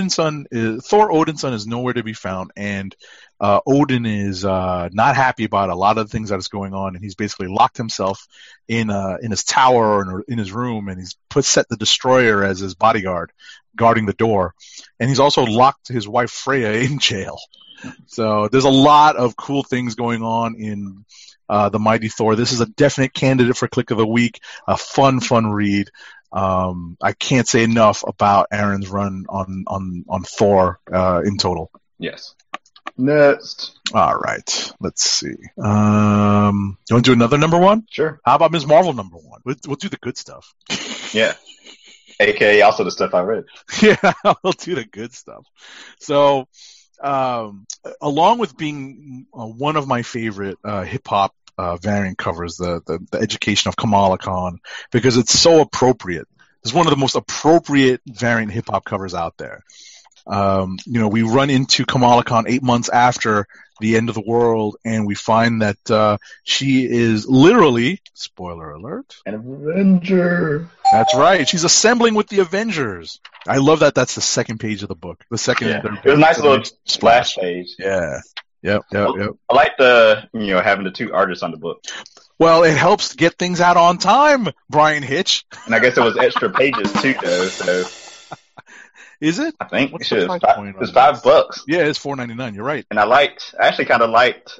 Odinson is nowhere to be found, and Odin is not happy about a lot of the things that is going on, and he's basically locked himself in his tower or in his room, and he's set the Destroyer as his bodyguard, guarding the door, and he's also locked his wife Freya in jail. So there's a lot of cool things going on in the Mighty Thor. This is a definite candidate for Click of the Week, a fun read. I can't say enough about Aaron's run on Thor in total. Yes. Next. All right. Let's see. You want to do another number one? Sure. How about Ms. Marvel number one? We'll do the good stuff. Yeah. AKA also the stuff I read. Yeah, we'll do the good stuff. So, along with being one of my favorite hip-hop variant covers, the Education of Kamala Khan, because it's so appropriate. It's one of the most appropriate variant hip-hop covers out there. We run into Kamala Khan 8 months after the end of the world, and we find that she is literally, spoiler alert, an Avenger. That's right. She's assembling with the Avengers. I love that. That's the second page of the book. The second and third page. It was a nice little splash page. Yeah. Yep. I like the having the two artists on the book. Well, it helps get things out on time, Brian Hitch. And I guess it was extra pages too, though. So. Is it? I think What's it was $5. Yeah, it's $4.99. You're right. And I actually kind of liked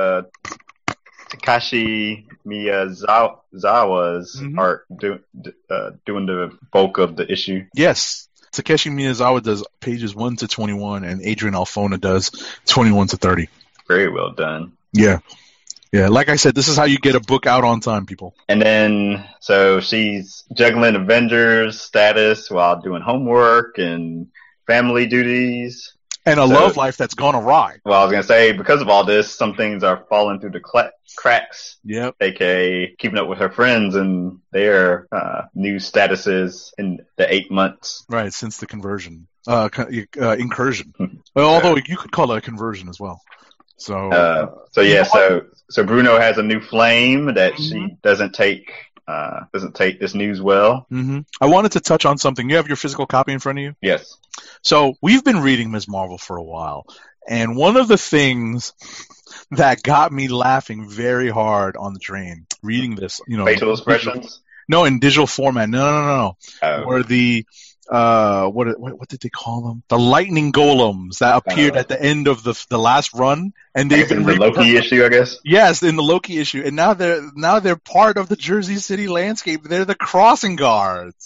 Takashi Miyazawa's art doing the bulk of the issue. Yes. Takeshi Miyazawa does pages 1 to 21, and Adrian Alfona does 21 to 30. Very well done. Yeah. Yeah, like I said, this is how you get a book out on time, people. And then, so she's juggling Avengers status while doing homework and family duties. And a love life that's gone awry. Well, I was going to say, because of all this, some things are falling through the cracks. Yep. AKA keeping up with her friends and their new statuses in the 8 months. Right, since the conversion. Incursion. Although you could call it a conversion as well. So Bruno has a new flame that she doesn't take this news well. Mm-hmm. I wanted to touch on something. You have your physical copy in front of you? Yes. So we've been reading Ms. Marvel for a while, and one of the things that got me laughing very hard on the train reading this, facial expressions. No, in digital format. No. Oh. Where the what did they call them? The lightning golems that appeared at the end of the last run, and they've been in the Loki issue, I guess. Yes, in the Loki issue, and now they're part of the Jersey City landscape. They're the crossing guards.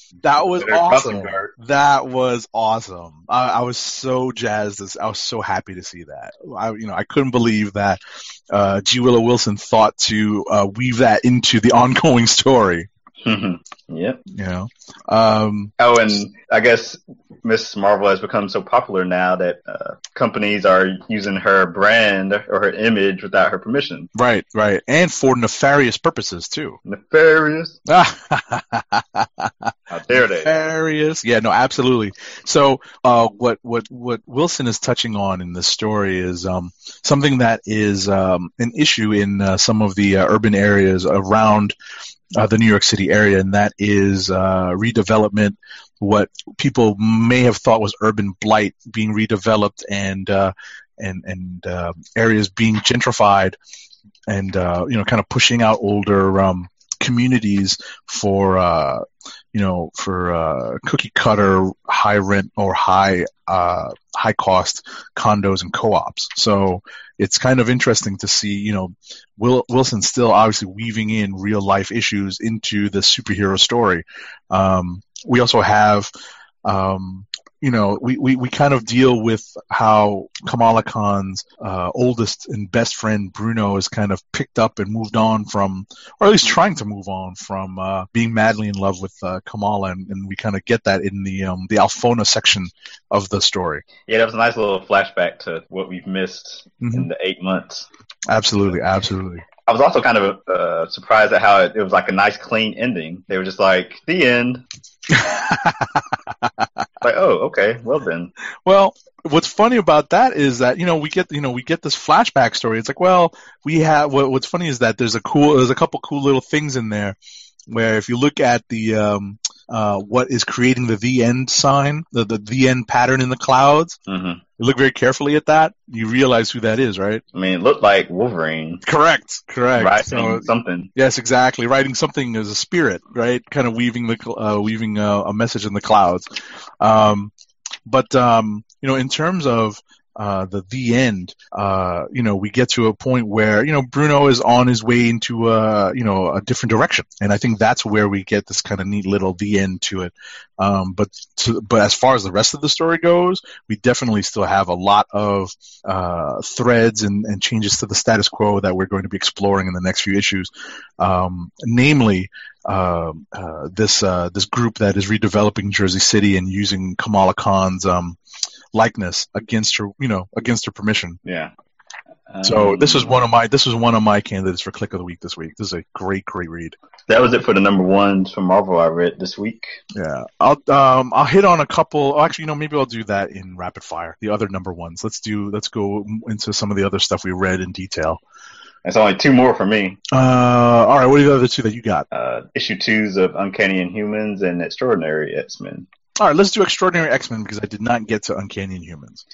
That was Better awesome. crossing guard. That was awesome. I was so jazzed. I was so happy to see that. I couldn't believe that G. Willow Wilson thought to weave that into the ongoing story. Yep. And I guess Miss Marvel has become so popular now that companies are using her brand or her image without her permission. Right, and for nefarious purposes too. Nefarious? How dare they? Nefarious? Yeah, no, absolutely. So, what Wilson is touching on in this story is something that is an issue in some of the urban areas around the New York City area, and that is redevelopment. What people may have thought was urban blight being redeveloped, and areas being gentrified, and kind of pushing out older communities for cookie cutter, high rent or high cost condos and co-ops. So it's kind of interesting to see, Wilson still obviously weaving in real life issues into the superhero story. We also have, we kind of deal with how Kamala Khan's oldest and best friend Bruno is kind of picked up and moved on from, or at least trying to move on from being madly in love with Kamala, and we kind of get that in the Alfona section of the story. Yeah, that was a nice little flashback to what we've missed in the 8 months. Absolutely. I was also kind of surprised at how it was like a nice, clean ending. They were just like, the end. Like, oh, okay, well then. Well, what's funny about that is that we get this flashback story. It's like, well, we have. What's funny is that there's a couple cool little things in there where if you look at the what is creating the end sign, the end pattern in the clouds. Mm-hmm. You look very carefully at that, you realize who that is, right? I mean, it looked like Wolverine. Correct. Writing something. Yes, exactly. Writing something as a spirit, right? Kind of weaving a message in the clouds. But in terms of the end, we get to a point where, Bruno is on his way into a different direction. And I think that's where we get this kind of neat little the end to it. But as far as the rest of the story goes, we definitely still have a lot of threads and changes to the status quo that we're going to be exploring in the next few issues. Namely, this group that is redeveloping Jersey City and using Kamala Khan's likeness against her permission. Yeah. So this was one of my candidates for Click of the Week this week. This is a great read. That was it for the number ones from Marvel I read this week. Yeah, I'll hit on a couple. Actually, maybe I'll do that in rapid fire. The other number ones. Let's go into some of the other stuff we read in detail. That's only two more for me. All right, what are the other two that you got? Issue 2s of Uncanny Inhumans and Extraordinary X-Men. All right, let's do Extraordinary X-Men because I did not get to Uncanny Inhumans.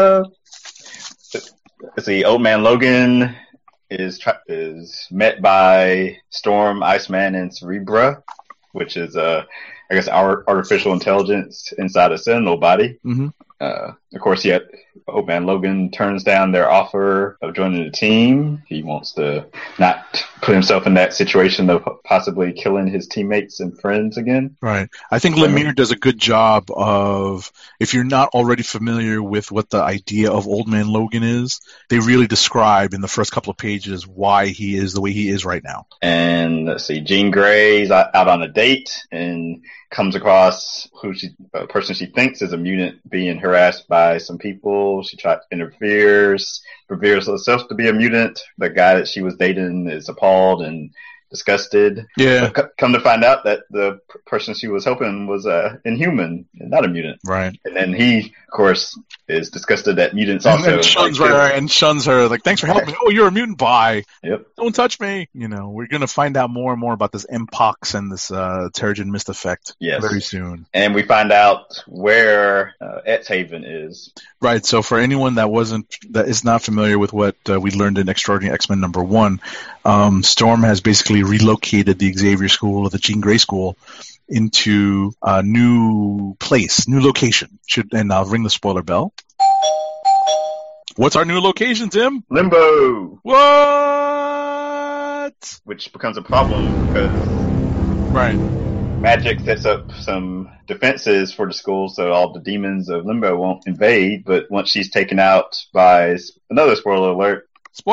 Let's see. Old Man Logan is met by Storm, Iceman, and Cerebra, which is I guess our artificial intelligence inside a Sentinel body. Mm-hmm. Of course, yet Old Man Logan turns down their offer of joining the team. He wants to not put himself in that situation of possibly killing his teammates and friends again. Right. I think Lemire does a good job of, if you're not already familiar with what the idea of Old Man Logan is, they really describe in the first couple of pages why he is the way he is right now. And let's see, Jean Grey's out on a date and comes across a person she thinks is a mutant being harassed by some people. She reveals herself to be a mutant. The guy that she was dating is appalled and disgusted. Yeah. Come to find out that the person she was helping was Inhuman and not a mutant. Right. And then he, of course, is disgusted that mutants also. And shuns her, like, thanks for helping me. Oh, you're a mutant. Bye. Yep. Don't touch me. We're going to find out more and more about this Mpox and this Terrigen Mist effect very soon. And we find out where X-Haven is. Right. So for anyone that is not familiar with what we learned in Extraordinary X-Men number 1, Storm has basically relocated the Xavier School or the Jean Grey School into a new location. And I'll ring the spoiler bell. What's our new location, Tim? Limbo. What? Which becomes a problem because magic sets up some defenses for the school so all the demons of Limbo won't invade, but once she's taken out by another spoiler alert,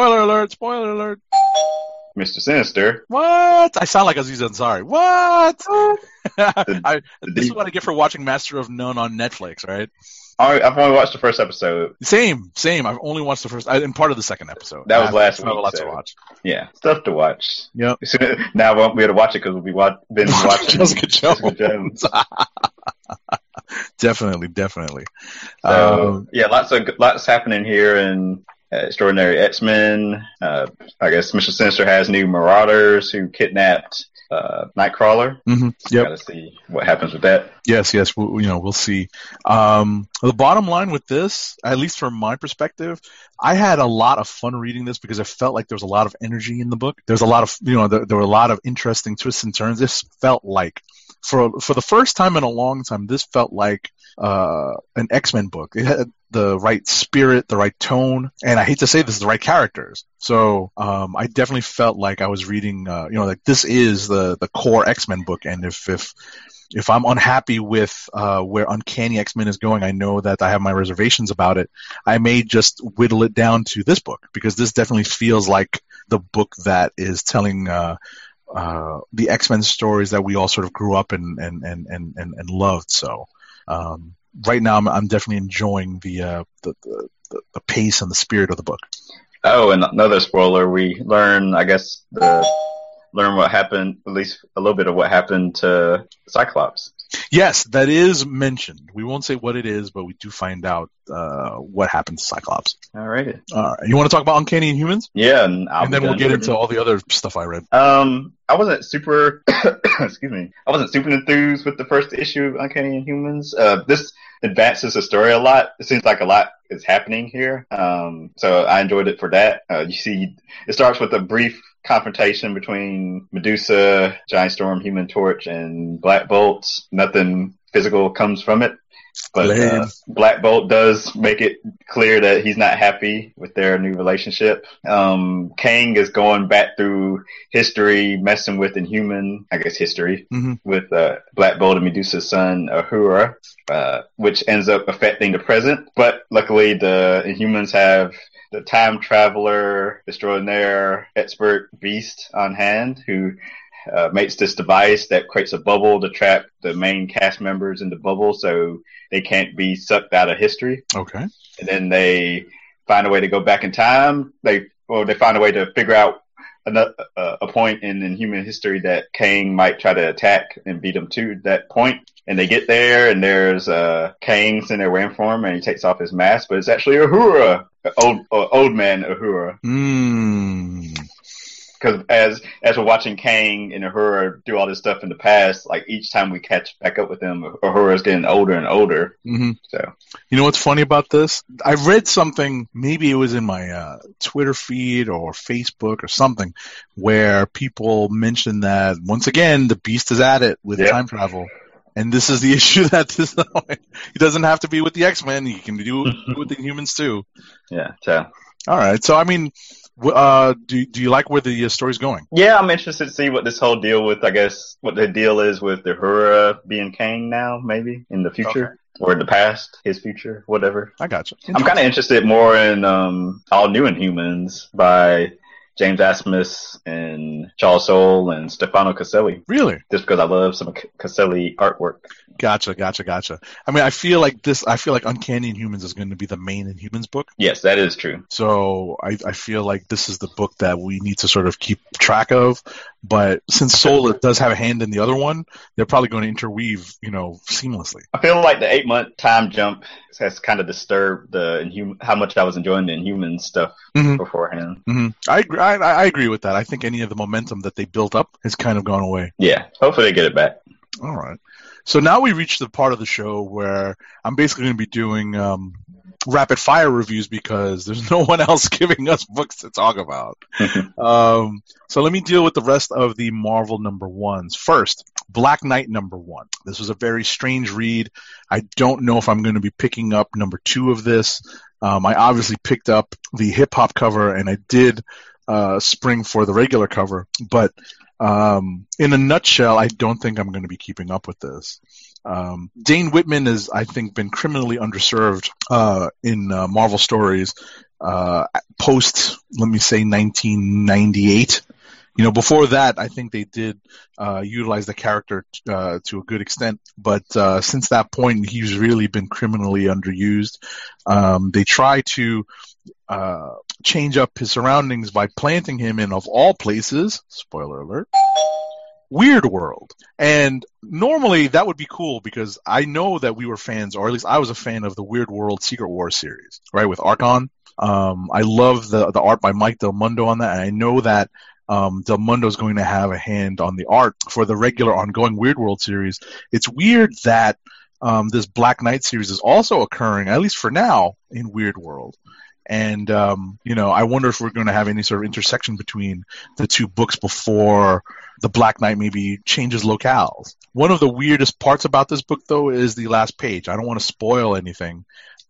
Mr. Sinister. What? I sound like Aziz Ansari. What? This is what I get for watching Master of None on Netflix, right? I've only watched the first episode. Same. I've only watched the first and part of the second episode. That was last week. A lot to watch. Yeah, stuff to watch. Yep. Now we won't be able to watch it because we'll be binge watching Jessica Jones. Definitely. So, lots happening here in Extraordinary X-Men. I guess Mr. Sinister has new Marauders who kidnapped Nightcrawler. Mm-hmm. Yep. Gotta see what happens with that. Yes. We'll see. The bottom line with this, at least from my perspective, I had a lot of fun reading this because I felt like there was a lot of energy in the book. There's a lot of, there were a lot of interesting twists and turns. This felt like, for the first time in a long time, this felt like an X-Men book. It had the right spirit, the right tone, and I hate to say this, the right characters. So I definitely felt like I was reading, like this is the core X-Men book. And if I'm unhappy with where Uncanny X-Men is going, I know that I have my reservations about it. I may just whittle it down to this book because this definitely feels like the book that is telling the X-Men stories that we all sort of grew up and loved. So right now, I'm definitely enjoying the pace and the spirit of the book. Oh, and another spoiler: we learn what happened, at least a little bit of what happened to Cyclops. Yes, that is mentioned. We won't say what it is, but we do find out what happened to Cyclops. All right. You want to talk about Uncanny Inhumans? Yeah, and then we'll get into all the other stuff I read. I wasn't super, excuse me. I wasn't super enthused with the first issue of Uncanny Inhumans. This advances the story a lot. It seems like a lot is happening here. So I enjoyed it for that. You see, it starts with a brief confrontation between Medusa, Giant Storm, Human Torch, and Black Bolt. Nothing physical comes from it. But Black Bolt does make it clear that he's not happy with their new relationship. Kang is going back through history, messing with Inhuman, history, with Black Bolt and Medusa's son, Uhura, which ends up affecting the present. But luckily, the Inhumans have the time traveler, extraordinaire, expert Beast on hand, who makes this device that creates a bubble to trap the main cast members in the bubble so they can't be sucked out of history. Okay. And then they find a way to go back in time. They find a way to figure out a point in human history that Kang might try to attack and beat them to that point. And they get there, and there's Kang's in their wearing form, and he takes off his mask, but it's actually Uhura, old man Uhura. Because as we're watching Kang and Uhura do all this stuff in the past, like each time we catch back up with them, Uhura's getting older and older. Mm-hmm. So, you know what's funny about this? I read something, maybe it was in my Twitter feed or Facebook or something, where people mentioned that once again the Beast is at it with time travel. And this is the issue that he doesn't have to be with the X-Men. He can do it with the Inhumans too. Yeah. So. All right. So, I mean, do you like where the story's going? Yeah, I'm interested to see what this whole deal with, what the deal is with Uhura being Kang now, maybe, in the future. Okay. Or in the past, his future, whatever. I gotcha. I'm kind of interested more in All New Inhumans by James Asmus and Charles Soule and Stefano Caselli. Really? Just because I love some Caselli artwork. Gotcha. I mean, I feel like Uncanny Inhumans is going to be the main Inhumans book. Yes, that is true. So I feel like this is the book that we need to sort of keep track of. But since Soule does have a hand in the other one, they're probably going to interweave, seamlessly. I feel like the 8-month time jump has kind of disturbed how much I was enjoying the Inhumans stuff beforehand. Mm-hmm. I agree with that. I think any of the momentum that they built up has kind of gone away. Yeah, hopefully they get it back. All right. So now we reach the part of the show where I'm basically going to be doing rapid fire reviews because there's no one else giving us books to talk about. So let me deal with the rest of the Marvel number ones. First, Black Knight number 1. This was a very strange read. I don't know if I'm going to be picking up number 2 of this. I obviously picked up the hip hop cover and I did spring for the regular cover, but In a nutshell, I don't think I'm going to be keeping up with this. Dane Whitman has, I think, been criminally underserved in Marvel stories post, let me say, 1998. Before that, I think they did utilize the character to a good extent, but since that point, he's really been criminally underused. They try to change up his surroundings by planting him in, of all places, spoiler alert, Weird World. And normally that would be cool because I know that we were fans, or at least I was a fan of the Weird World Secret Wars series, right, with Archon. I love the art by Mike Del Mundo on that, and I know that Del Mundo is going to have a hand on the art for the regular ongoing Weird World series. It's weird that this Black Knight series is also occurring, at least for now, in Weird World. And, I wonder if we're going to have any sort of intersection between the two books before the Black Knight maybe changes locales. One of the weirdest parts about this book, though, is the last page. I don't want to spoil anything.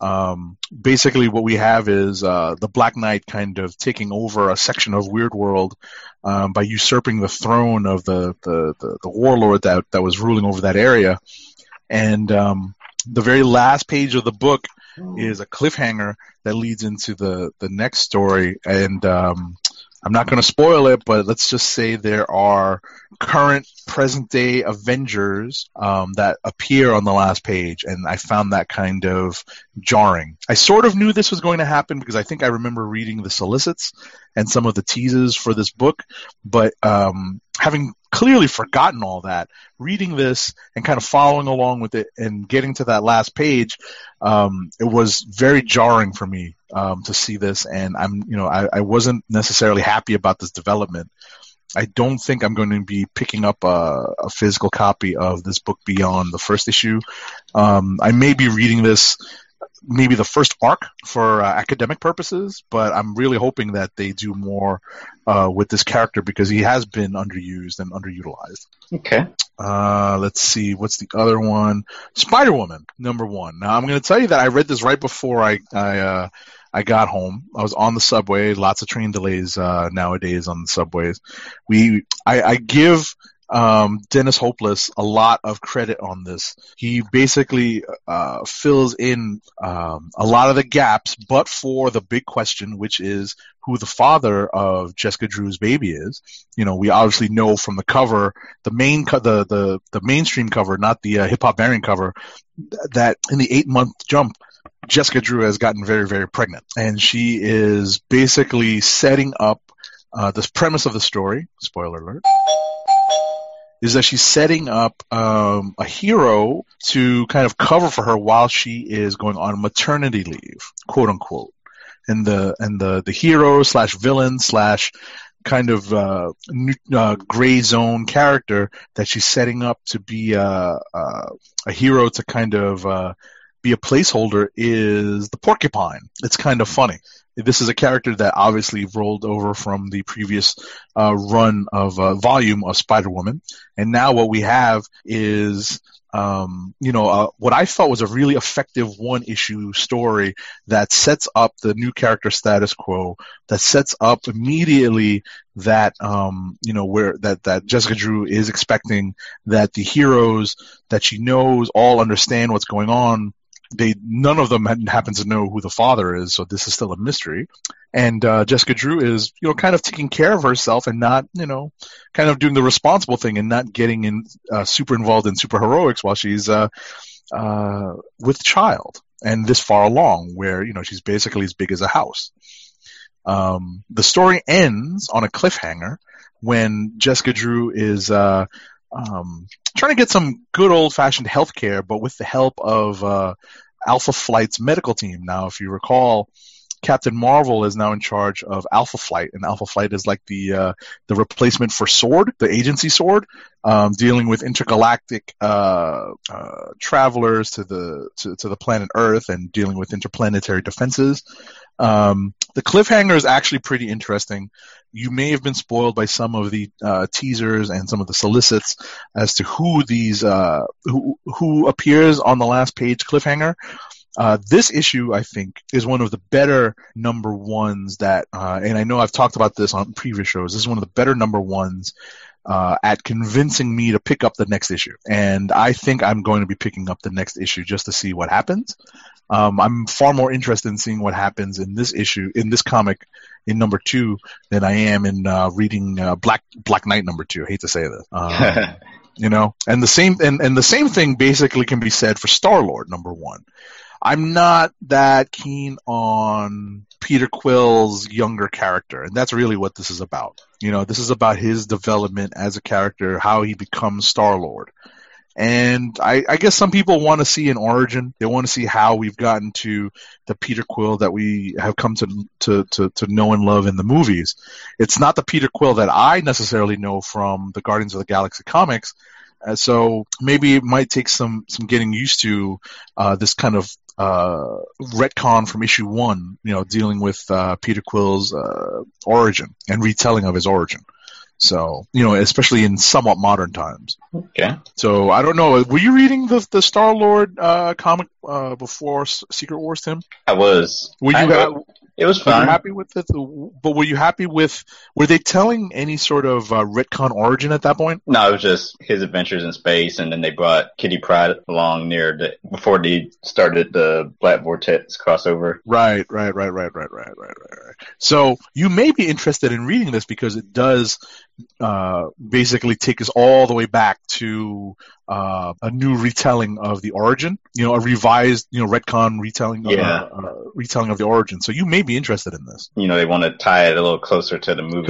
Basically what we have is the Black Knight kind of taking over a section of Weird World by usurping the throne of the warlord that was ruling over that area. And the very last page of the book is a cliffhanger that leads into the next story. And I'm not going to spoil it, but let's just say there are current present-day Avengers that appear on the last page, and I found that kind of jarring. I sort of knew this was going to happen because I think I remember reading the solicits and some of the teases for this book, but having clearly forgotten all that, reading this and kind of following along with it and getting to that last page, it was very jarring for me to see this, and I wasn't necessarily happy about this development. I don't think I'm going to be picking up a physical copy of this book beyond the first issue. I may be reading this, maybe the first arc for academic purposes, but I'm really hoping that they do more with this character because he has been underused and underutilized. Okay. Let's see. What's the other one? Spider-Woman, #1. Now, I'm going to tell you that I read this right before I got home. I was on the subway. Lots of train delays nowadays on the subways. I give Dennis Hopeless a lot of credit on this. He basically fills in a lot of the gaps, but for the big question, which is who the father of Jessica Drew's baby is. We obviously know from the cover, the mainstream cover, not the hip hop variant cover, that in the 8-month jump, Jessica Drew has gotten very, very pregnant, and she is basically setting up this premise of the story. Spoiler alert. Is that she's setting up a hero to kind of cover for her while she is going on maternity leave, quote unquote. And the hero / villain / kind of gray zone character that she's setting up to be a hero to kind of be a placeholder is the Porcupine. It's kind of funny. This is a character that obviously rolled over from the previous run of volume of Spider-Woman, and now what we have is what I thought was a really effective one-issue story that sets up the new character status quo, that sets up immediately that that Jessica Drew is expecting that the heroes that she knows all understand what's going on. None of them happen to know who the father is, so this is still a mystery. And Jessica Drew is, kind of taking care of herself and not, kind of doing the responsible thing and not getting super involved in super heroics while she's with child and this far along, where she's basically as big as a house. The story ends on a cliffhanger when Jessica Drew is trying to get some good old-fashioned health care, but with the help of Alpha Flight's medical team. Now, if you recall, Captain Marvel is now in charge of Alpha Flight, and Alpha Flight is like the replacement for SWORD, the agency SWORD, dealing with intergalactic travelers to the planet Earth and dealing with interplanetary defenses. The cliffhanger is actually pretty interesting. You may have been spoiled by some of the teasers and some of the solicits as to who these who appears on the last page cliffhanger. This issue, I think, is one of the better #1s that, and I know I've talked about this on previous shows. This is one of the better #1s at convincing me to pick up the next issue. And I think I'm going to be picking up the next issue just to see what happens. I'm far more interested in seeing what happens in this issue, in this comic, in number 2, than I am in reading Black Knight number 2. I hate to say this, you know. And the same thing basically can be said for Star-Lord number 1. I'm not that keen on Peter Quill's younger character, and that's really what this is about. You know, this is about his development as a character, how he becomes Star-Lord. And I guess some people want to see an origin. They want to see how we've gotten to the Peter Quill that we have come to know and love in the movies. It's not the Peter Quill that I necessarily know from the Guardians of the Galaxy comics. So maybe it might take some getting used to this kind of retcon from issue 1, you know, dealing with Peter Quill's origin and retelling of his origin. So, you know, especially in somewhat modern times. Okay. So, I don't know. Were you reading the Star-Lord comic before Secret Wars, Tim? I was. It was fun. Were you happy with it? But were you happy with... Were they telling any sort of retcon origin at that point? No, it was just his adventures in space, and then they brought Kitty Pryde along before they started the Black Vortex crossover. Right. So you may be interested in reading this because it does basically take us all the way back to a new retelling of the origin, you know, a revised, you know, retcon retelling of the origin. So you may be interested in this. You know, they want to tie it a little closer to the movie.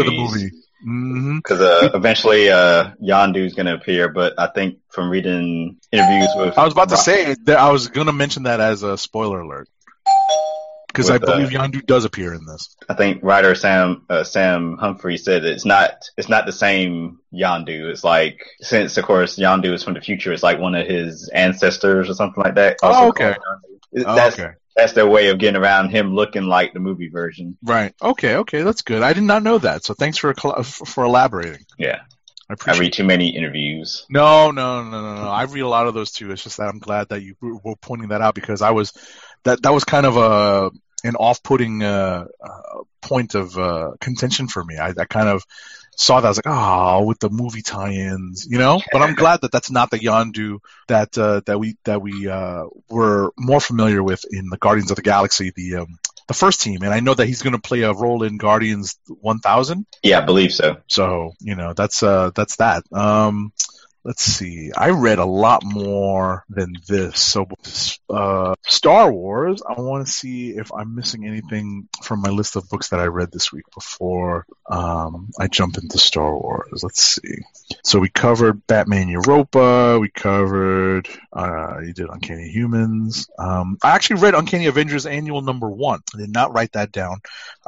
Because eventually Yondu is going to appear, but I think from reading interviews with... I was about to say, that I was going to mention that as a spoiler alert. Because I believe Yondu does appear in this. I think writer Sam Humphrey said it's not the same Yondu. It's like, since of course Yondu is from the future, it's like one of his ancestors or something like that. Oh, okay. That's their way of getting around him looking like the movie version. Right. Okay. That's good. I did not know that. So thanks for elaborating. Yeah. I read too many interviews. No. I read a lot of those too. It's just that I'm glad that you were pointing that out, because that was kind of an off-putting point of contention for me. I kind of saw that. I was like, with the movie tie-ins, you know. But I'm glad that that's not the Yondu that we were more familiar with in the Guardians of the Galaxy, the first team. And I know that he's going to play a role in Guardians 1000. Yeah, I believe so. So, you know, that's that. Let's see. I read a lot more than this. So, Star Wars, I want to see if I'm missing anything from my list of books that I read this week before I jump into Star Wars. Let's see. So, we covered Batman Europa. We covered, you did Uncanny Humans. I actually read Uncanny Avengers Annual number 1. I did not write that down.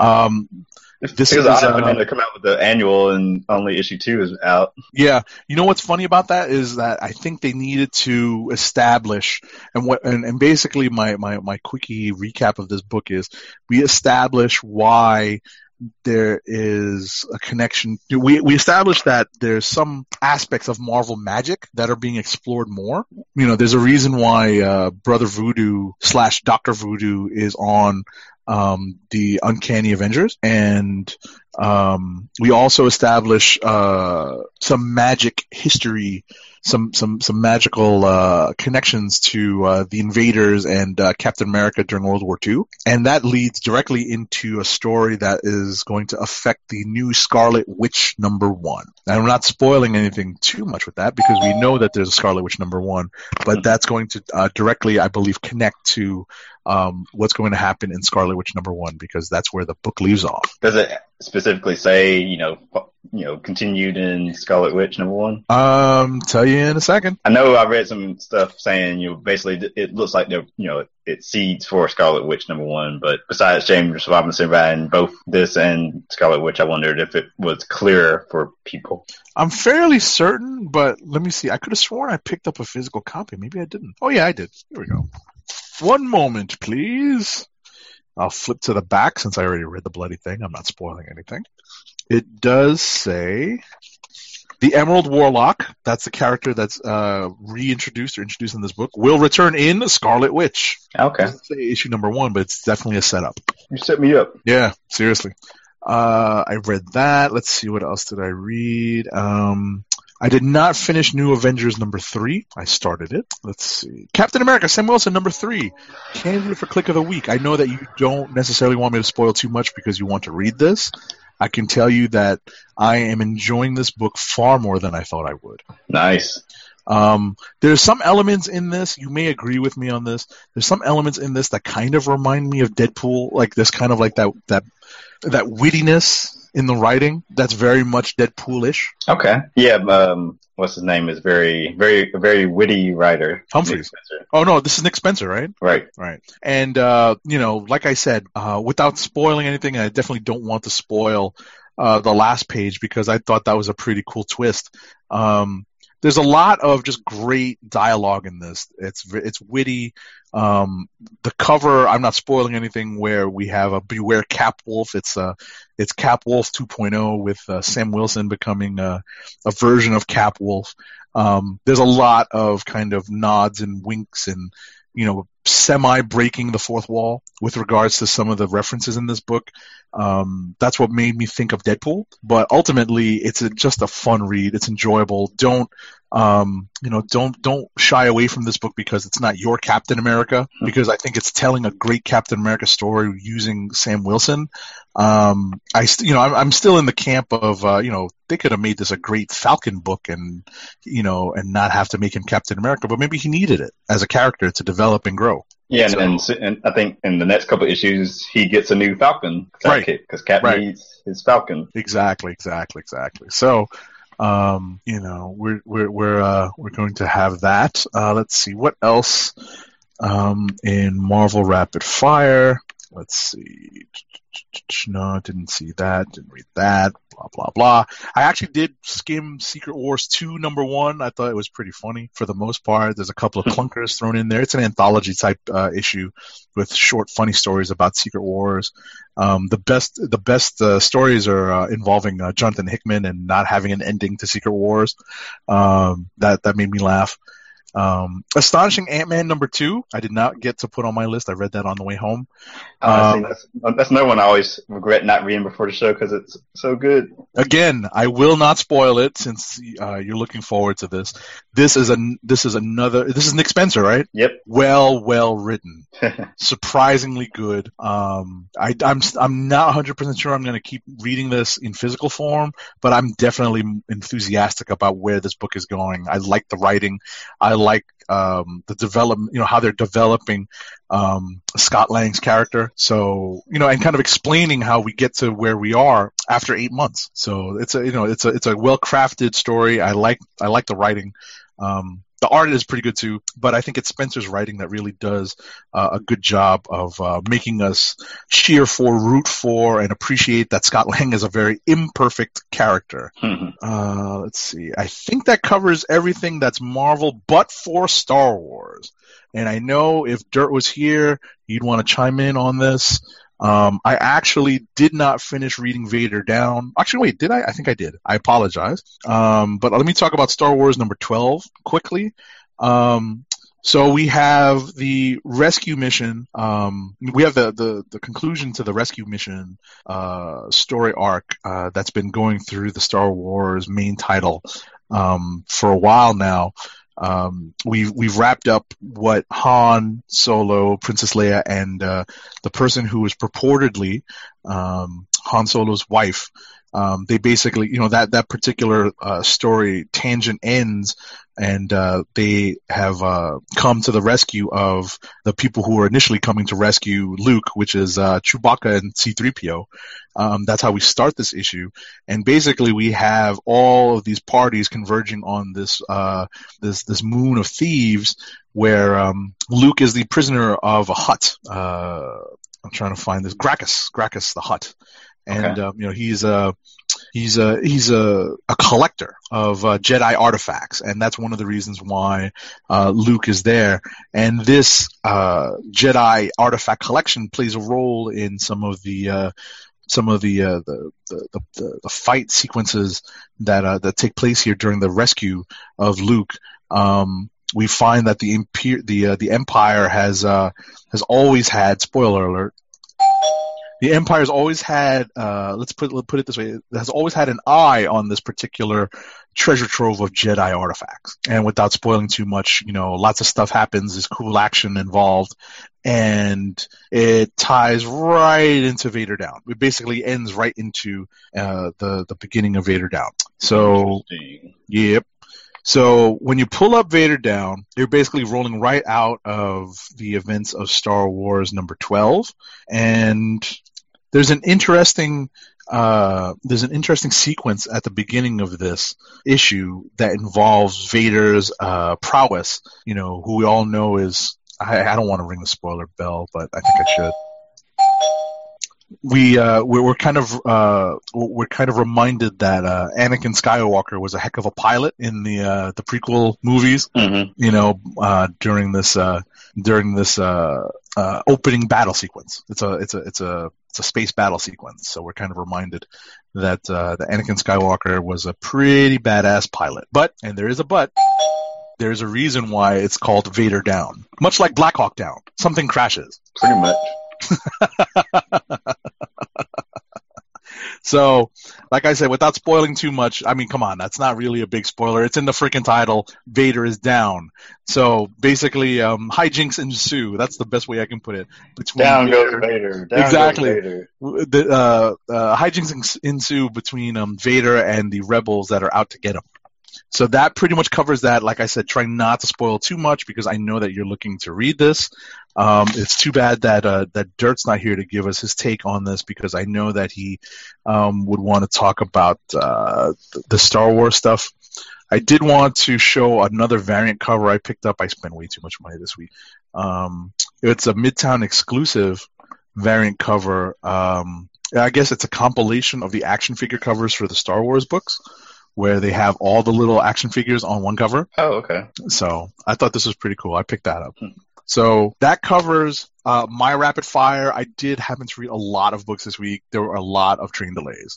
This is odd for them to come out with the annual and only issue 2 is out. Yeah, you know what's funny about that is that I think they needed to establish, and basically my quickie recap of this book is we establish why there is a connection. We established that there's some aspects of Marvel magic that are being explored more. You know, there's a reason why Brother Voodoo / Dr. Voodoo is on the Uncanny Avengers, and we also establish some magic history, some magical connections to the Invaders and Captain America during World War II, and that leads directly into a story that is going to affect the new Scarlet Witch number 1. And I'm not spoiling anything too much with that because we know that there's a Scarlet Witch number 1, but that's going to directly, I believe, connect to what's going to happen in Scarlet Witch number 1, because that's where the book leaves off. Does it specifically say, you know, continued in Scarlet Witch number 1? Tell you in a second. I know I read some stuff saying, you know, basically it looks like they're, you know, it seeds for Scarlet Witch number 1, but besides James Robinson writing both this and Scarlet Witch, I wondered if it was clearer for people. I'm fairly certain, but let me see. I could have sworn I picked up a physical copy. Maybe I didn't. Oh yeah, I did. Here we go. One moment, please. I'll flip to the back since I already read the bloody thing. I'm not spoiling anything. It does say the Emerald Warlock, that's the character that's reintroduced or introduced in this book, will return in Scarlet Witch. Okay. It doesn't say issue number 1, but it's definitely a setup. You set me up. Yeah, seriously. I read that. Let's see, what else did I read? I did not finish New Avengers number 3. I started it. Let's see. Captain America, Sam Wilson, number 3. Candidate for Click of the Week. I know that you don't necessarily want me to spoil too much because you want to read this. I can tell you that I am enjoying this book far more than I thought I would. Nice. There's some elements in this, you may agree with me on this, there's some elements in this that kind of remind me of Deadpool, like this kind of like that wittiness in the writing that's very much Deadpool-ish. Okay. Yeah, what's his name is very witty writer. Humphreys. Oh no, this is Nick Spencer, right? Right. And like I said, without spoiling anything, I definitely don't want to spoil the last page because I thought that was a pretty cool twist. There's a lot of just great dialogue in this. It's witty. The cover, I'm not spoiling anything, where we have a Beware Cap Wolf. It's Cap Wolf 2.0 with Sam Wilson becoming a version of Cap Wolf. There's a lot of kind of nods and winks and, semi-breaking the fourth wall with regards to some of the references in this book. That's what made me think of Deadpool. But ultimately, it's just a fun read. It's enjoyable. Don't shy away from this book because it's not your Captain America. Because I think it's telling a great Captain America story using Sam Wilson. I'm still in the camp of they could have made this a great Falcon book and not have to make him Captain America, but maybe he needed it as a character to develop and grow. Yeah, and I think in the next couple of issues he gets a new Falcon, right? Because Cap needs his Falcon. Exactly. So, we're going to have that. Let's see what else in Marvel Rapid Fire. Let's see. No, didn't see that. Didn't read that. Blah, blah, blah. I actually did skim Secret Wars 2 number 1. I thought it was pretty funny for the most part. There's a couple of clunkers thrown in there. It's an anthology type issue with short, funny stories about Secret Wars. The best stories are involving Jonathan Hickman and not having an ending to Secret Wars. That made me laugh. Astonishing Ant-Man number 2. I did not get to put on my list. I read that on the way home. That's another one I always regret not reading before the show because it's so good. Again, I will not spoil it since you're looking forward to this. This is Nick Spencer, right? Yep. Well written. Surprisingly good. I'm not 100% sure I'm going to keep reading this in physical form, but I'm definitely enthusiastic about where this book is going. I like the writing. I like the development, how they're developing Scott Lang's character. So, and kind of explaining how we get to where we are after 8 months. So it's a well-crafted story. I like the writing. The art is pretty good too, but I think it's Spencer's writing that really does a good job of making us cheer for, root for, and appreciate that Scott Lang is a very imperfect character. Mm-hmm. Let's see. I think that covers everything that's Marvel but for Star Wars. And I know if Dirt was here, you'd want to chime in on this. I actually did not finish reading Vader Down. Actually, wait, did I? I think I did. I apologize. But let me talk about Star Wars number 12 quickly. So we have the rescue mission. We have the conclusion to the rescue mission story arc that's been going through the Star Wars main title for a while now. We've wrapped up what Han Solo, Princess Leia, and the person who was purportedly Han Solo's wife. They basically, that particular story tangent ends, and they have come to the rescue of the people who were initially coming to rescue Luke, which is Chewbacca and C-3PO. That's how we start this issue, and basically we have all of these parties converging on this moon of thieves, where Luke is the prisoner of a hut. I'm trying to find this Gracchus the Hutt. And okay. He's a collector of Jedi artifacts, and that's one of the reasons why Luke is there. And this Jedi artifact collection plays a role in some of the fight sequences that take place here during the rescue of Luke. We find that the Empire has always had, spoiler alert, The Empire's always had, let's put it this way, it has always had an eye on this particular treasure trove of Jedi artifacts. And without spoiling too much, lots of stuff happens, there's cool action involved, and it ties right into Vader Down. It basically ends right into the beginning of Vader Down. So, yep. So when you pull up Vader Down, you're basically rolling right out of the events of Star Wars number 12, and there's an interesting sequence at the beginning of this issue that involves Vader's prowess. Who we all know is, I don't want to ring the spoiler bell, but I think I should. We're kind of reminded that Anakin Skywalker was a heck of a pilot in the prequel movies. Mm-hmm. During this opening battle sequence. It's a space battle sequence. So we're kind of reminded that Anakin Skywalker was a pretty badass pilot. But, and there is a but, there's a reason why it's called Vader Down. Much like Black Hawk Down, something crashes. Pretty much. So, like I said, without spoiling too much, I mean, come on, that's not really a big spoiler. It's in the freaking title. Vader is down. So basically, hijinks ensue. That's the best way I can put it. Down goes Vader. Down exactly. Goes Vader. Hijinks ensue between Vader and the rebels that are out to get him. So that pretty much covers that. Like I said, try not to spoil too much because I know that you're looking to read this. It's too bad that Dirt's not here to give us his take on this because I know that he would want to talk about the Star Wars stuff. I did want to show another variant cover I picked up. I spent way too much money this week. It's a Midtown exclusive variant cover. I guess it's a compilation of the action figure covers for the Star Wars books, where they have all the little action figures on one cover. Oh, okay. So I thought this was pretty cool. I picked that up. So that covers my rapid fire. I did happen to read a lot of books this week. There were a lot of train delays.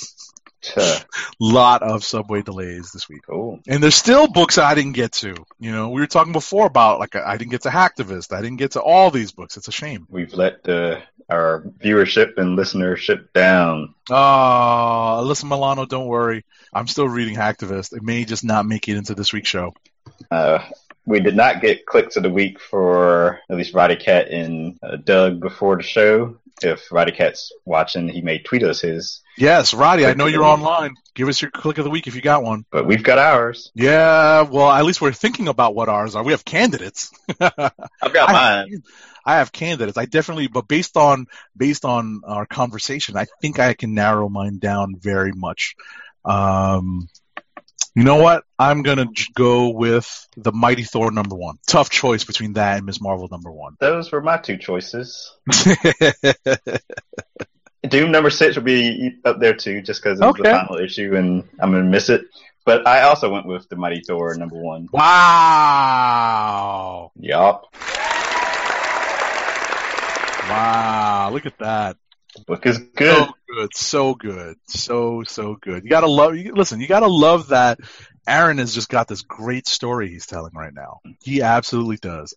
Lot of subway delays this week. Cool. And there's still books I didn't get to. We were talking before about, like, I didn't get to Hacktivist. I didn't get to all these books. It's a shame. We've let our viewership and listenership down. Alyssa Milano, don't worry. I'm still reading Hacktivist. It may just not make it into this week's show. We did not get clicks of the week for at least Roddy Cat and Doug before the show. If Roddy Cat's watching, he may tweet us his. Yes, Roddy, I know you're online. Give us your click of the week if you got one. But we've got ours. Yeah, well, at least we're thinking about what ours are. We have candidates. I've got mine. I have candidates. I definitely, but based on our conversation, I think I can narrow mine down very much. You know what? I'm going to go with the Mighty Thor #1. Tough choice between that and Ms. Marvel #1. Those were my two choices. Doom #6 will be up there too, just because it's the final issue and I'm going to miss it. But I also went with the Mighty Thor #1. Wow. Yup. Wow. Look at that. Book is good. So good. So good. You gotta love that Aaron has just got this great story he's telling right now. He absolutely does.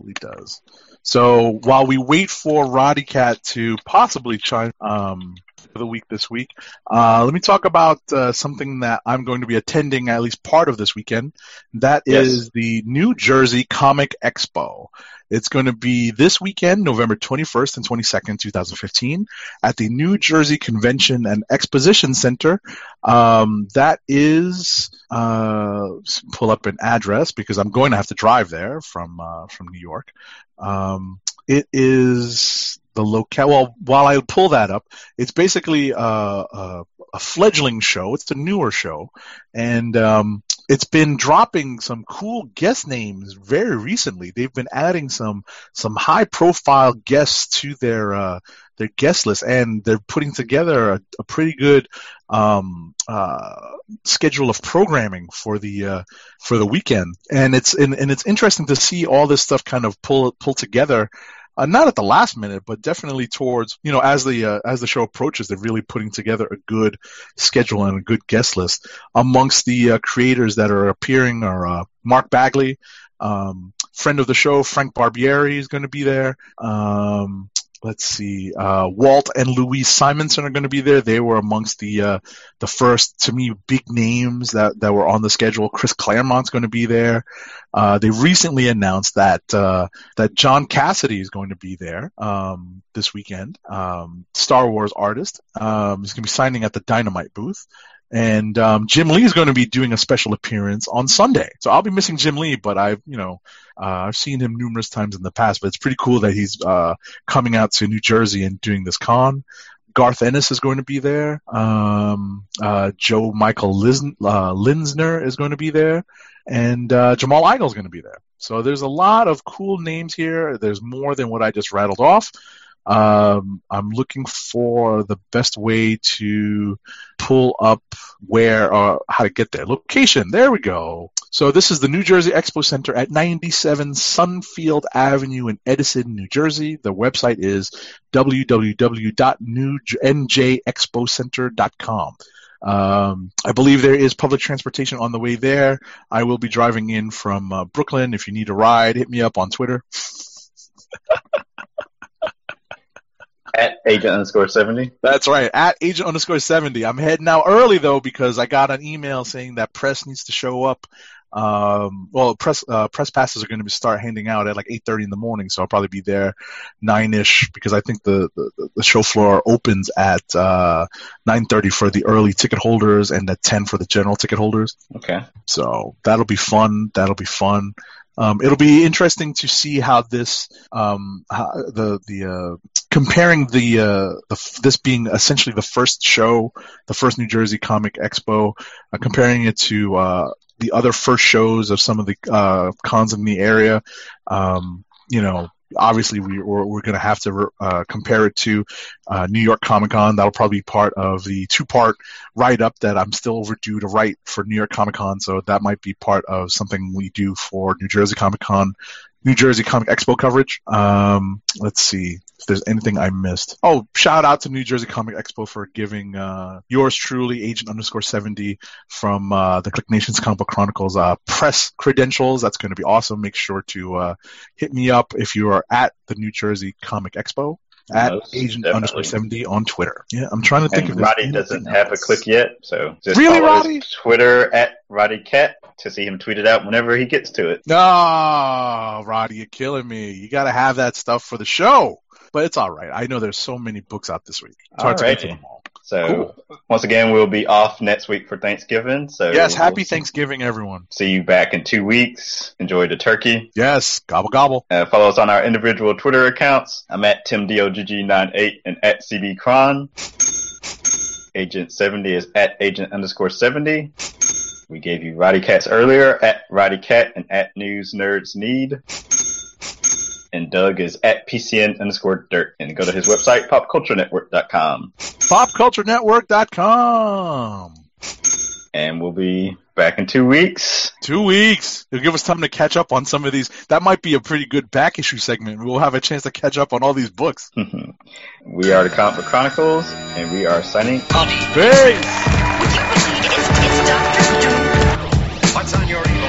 So while we wait for Roddy Cat to possibly chime for the week this week, let me talk about something that I'm going to be attending at least part of this weekend. That is the New Jersey Comic Expo. It's going to be this weekend, November 21st and 22nd, 2015, at the New Jersey Convention and Exposition Center. That is, pull up an address because I'm going to have to drive there from New York. It is the locale. Well, while I pull that up, it's basically a fledgling show. It's a newer show, and it's been dropping some cool guest names very recently. They've been adding some high-profile guests to their guest list, and they're putting together a pretty good schedule of programming for the weekend. And it's interesting to see all this stuff kind of pull together. Not at the last minute, but definitely towards, as the show approaches, they're really putting together a good schedule and a good guest list. Amongst the creators that are appearing are Mark Bagley, friend of the show, Frank Barbieri is going to be there. Let's see. Walt and Louise Simonson are going to be there. They were amongst the first, to me, big names that were on the schedule. Chris Claremont's going to be there. They recently announced that John Cassidy is going to be there this weekend. Star Wars artist. He's going to be signing at the Dynamite booth. And Jim Lee is going to be doing a special appearance on Sunday. So I'll be missing Jim Lee, but I've seen him numerous times in the past. But it's pretty cool that he's coming out to New Jersey and doing this con. Garth Ennis is going to be there. Joe Michael Linsner is going to be there. And Jamal Igle is going to be there. So there's a lot of cool names here. There's more than what I just rattled off. I'm looking for the best way to pull up how to get there. Location. There we go. So this is the New Jersey Expo Center at 97 Sunfield Avenue in Edison, New Jersey. The website is www.njexpocenter.com. I believe there is public transportation on the way there. I will be driving in from Brooklyn. If you need a ride, hit me up on Twitter. At agent_70. That's right. At agent_70. I'm heading out early though because I got an email saying that press needs to show up. Press passes are going to start handing out at like 8:30 in the morning, so I'll probably be there 9ish because I think the show floor opens at 9:30 for the early ticket holders and at 10 for the general ticket holders. Okay. So that'll be fun. It'll be interesting to see how this, comparing this being essentially the first show, the first New Jersey Comic Expo, comparing it to the other first shows of some of the cons in the area. Obviously we're going to have to compare it to New York Comic Con. That'll probably be part of the 2-part write-up that I'm still overdue to write for New York Comic Con, so that might be part of something we do for New Jersey Comic Con, New Jersey Comic Expo coverage. Let's see if there's anything I missed. Oh, shout out to New Jersey Comic Expo for giving yours truly, Agent_70 from the Click Nations Comic Book Chronicles press credentials. That's going to be awesome. Make sure to hit me up if you are at the New Jersey Comic Expo. At Agent_70 on Twitter. Yeah, I'm trying to think of this. Roddy doesn't have a click yet, so just really, follow Roddy? his Twitter at Roddy Cat to see him tweet it out whenever he gets to it. No, Roddy, you're killing me. You got to have that stuff for the show. But it's all right. I know there's so many books out this week. It's hard to get to them all. So, cool. Once again, we'll be off next week for Thanksgiving. So yes, happy Thanksgiving, everyone. See you back in 2 weeks. Enjoy the turkey. Yes, gobble gobble. Follow us on our individual Twitter accounts. I'm at TimDOGG98 and at CBCron. Agent 70 is at Agent_70. We gave you Roddy Cats earlier at Roddy Cat and at News Nerds Need. And Doug is at PCN_dirt. And go to his website, popculturenetwork.com. Popculturenetwork.com. And we'll be back in 2 weeks. 2 weeks. It'll give us time to catch up on some of these. That might be a pretty good back issue segment. We'll have a chance to catch up on all these books. We are the Comic Book Chronicles, and we are signing Peace! Would you believe it's Dr. Doom? What's on your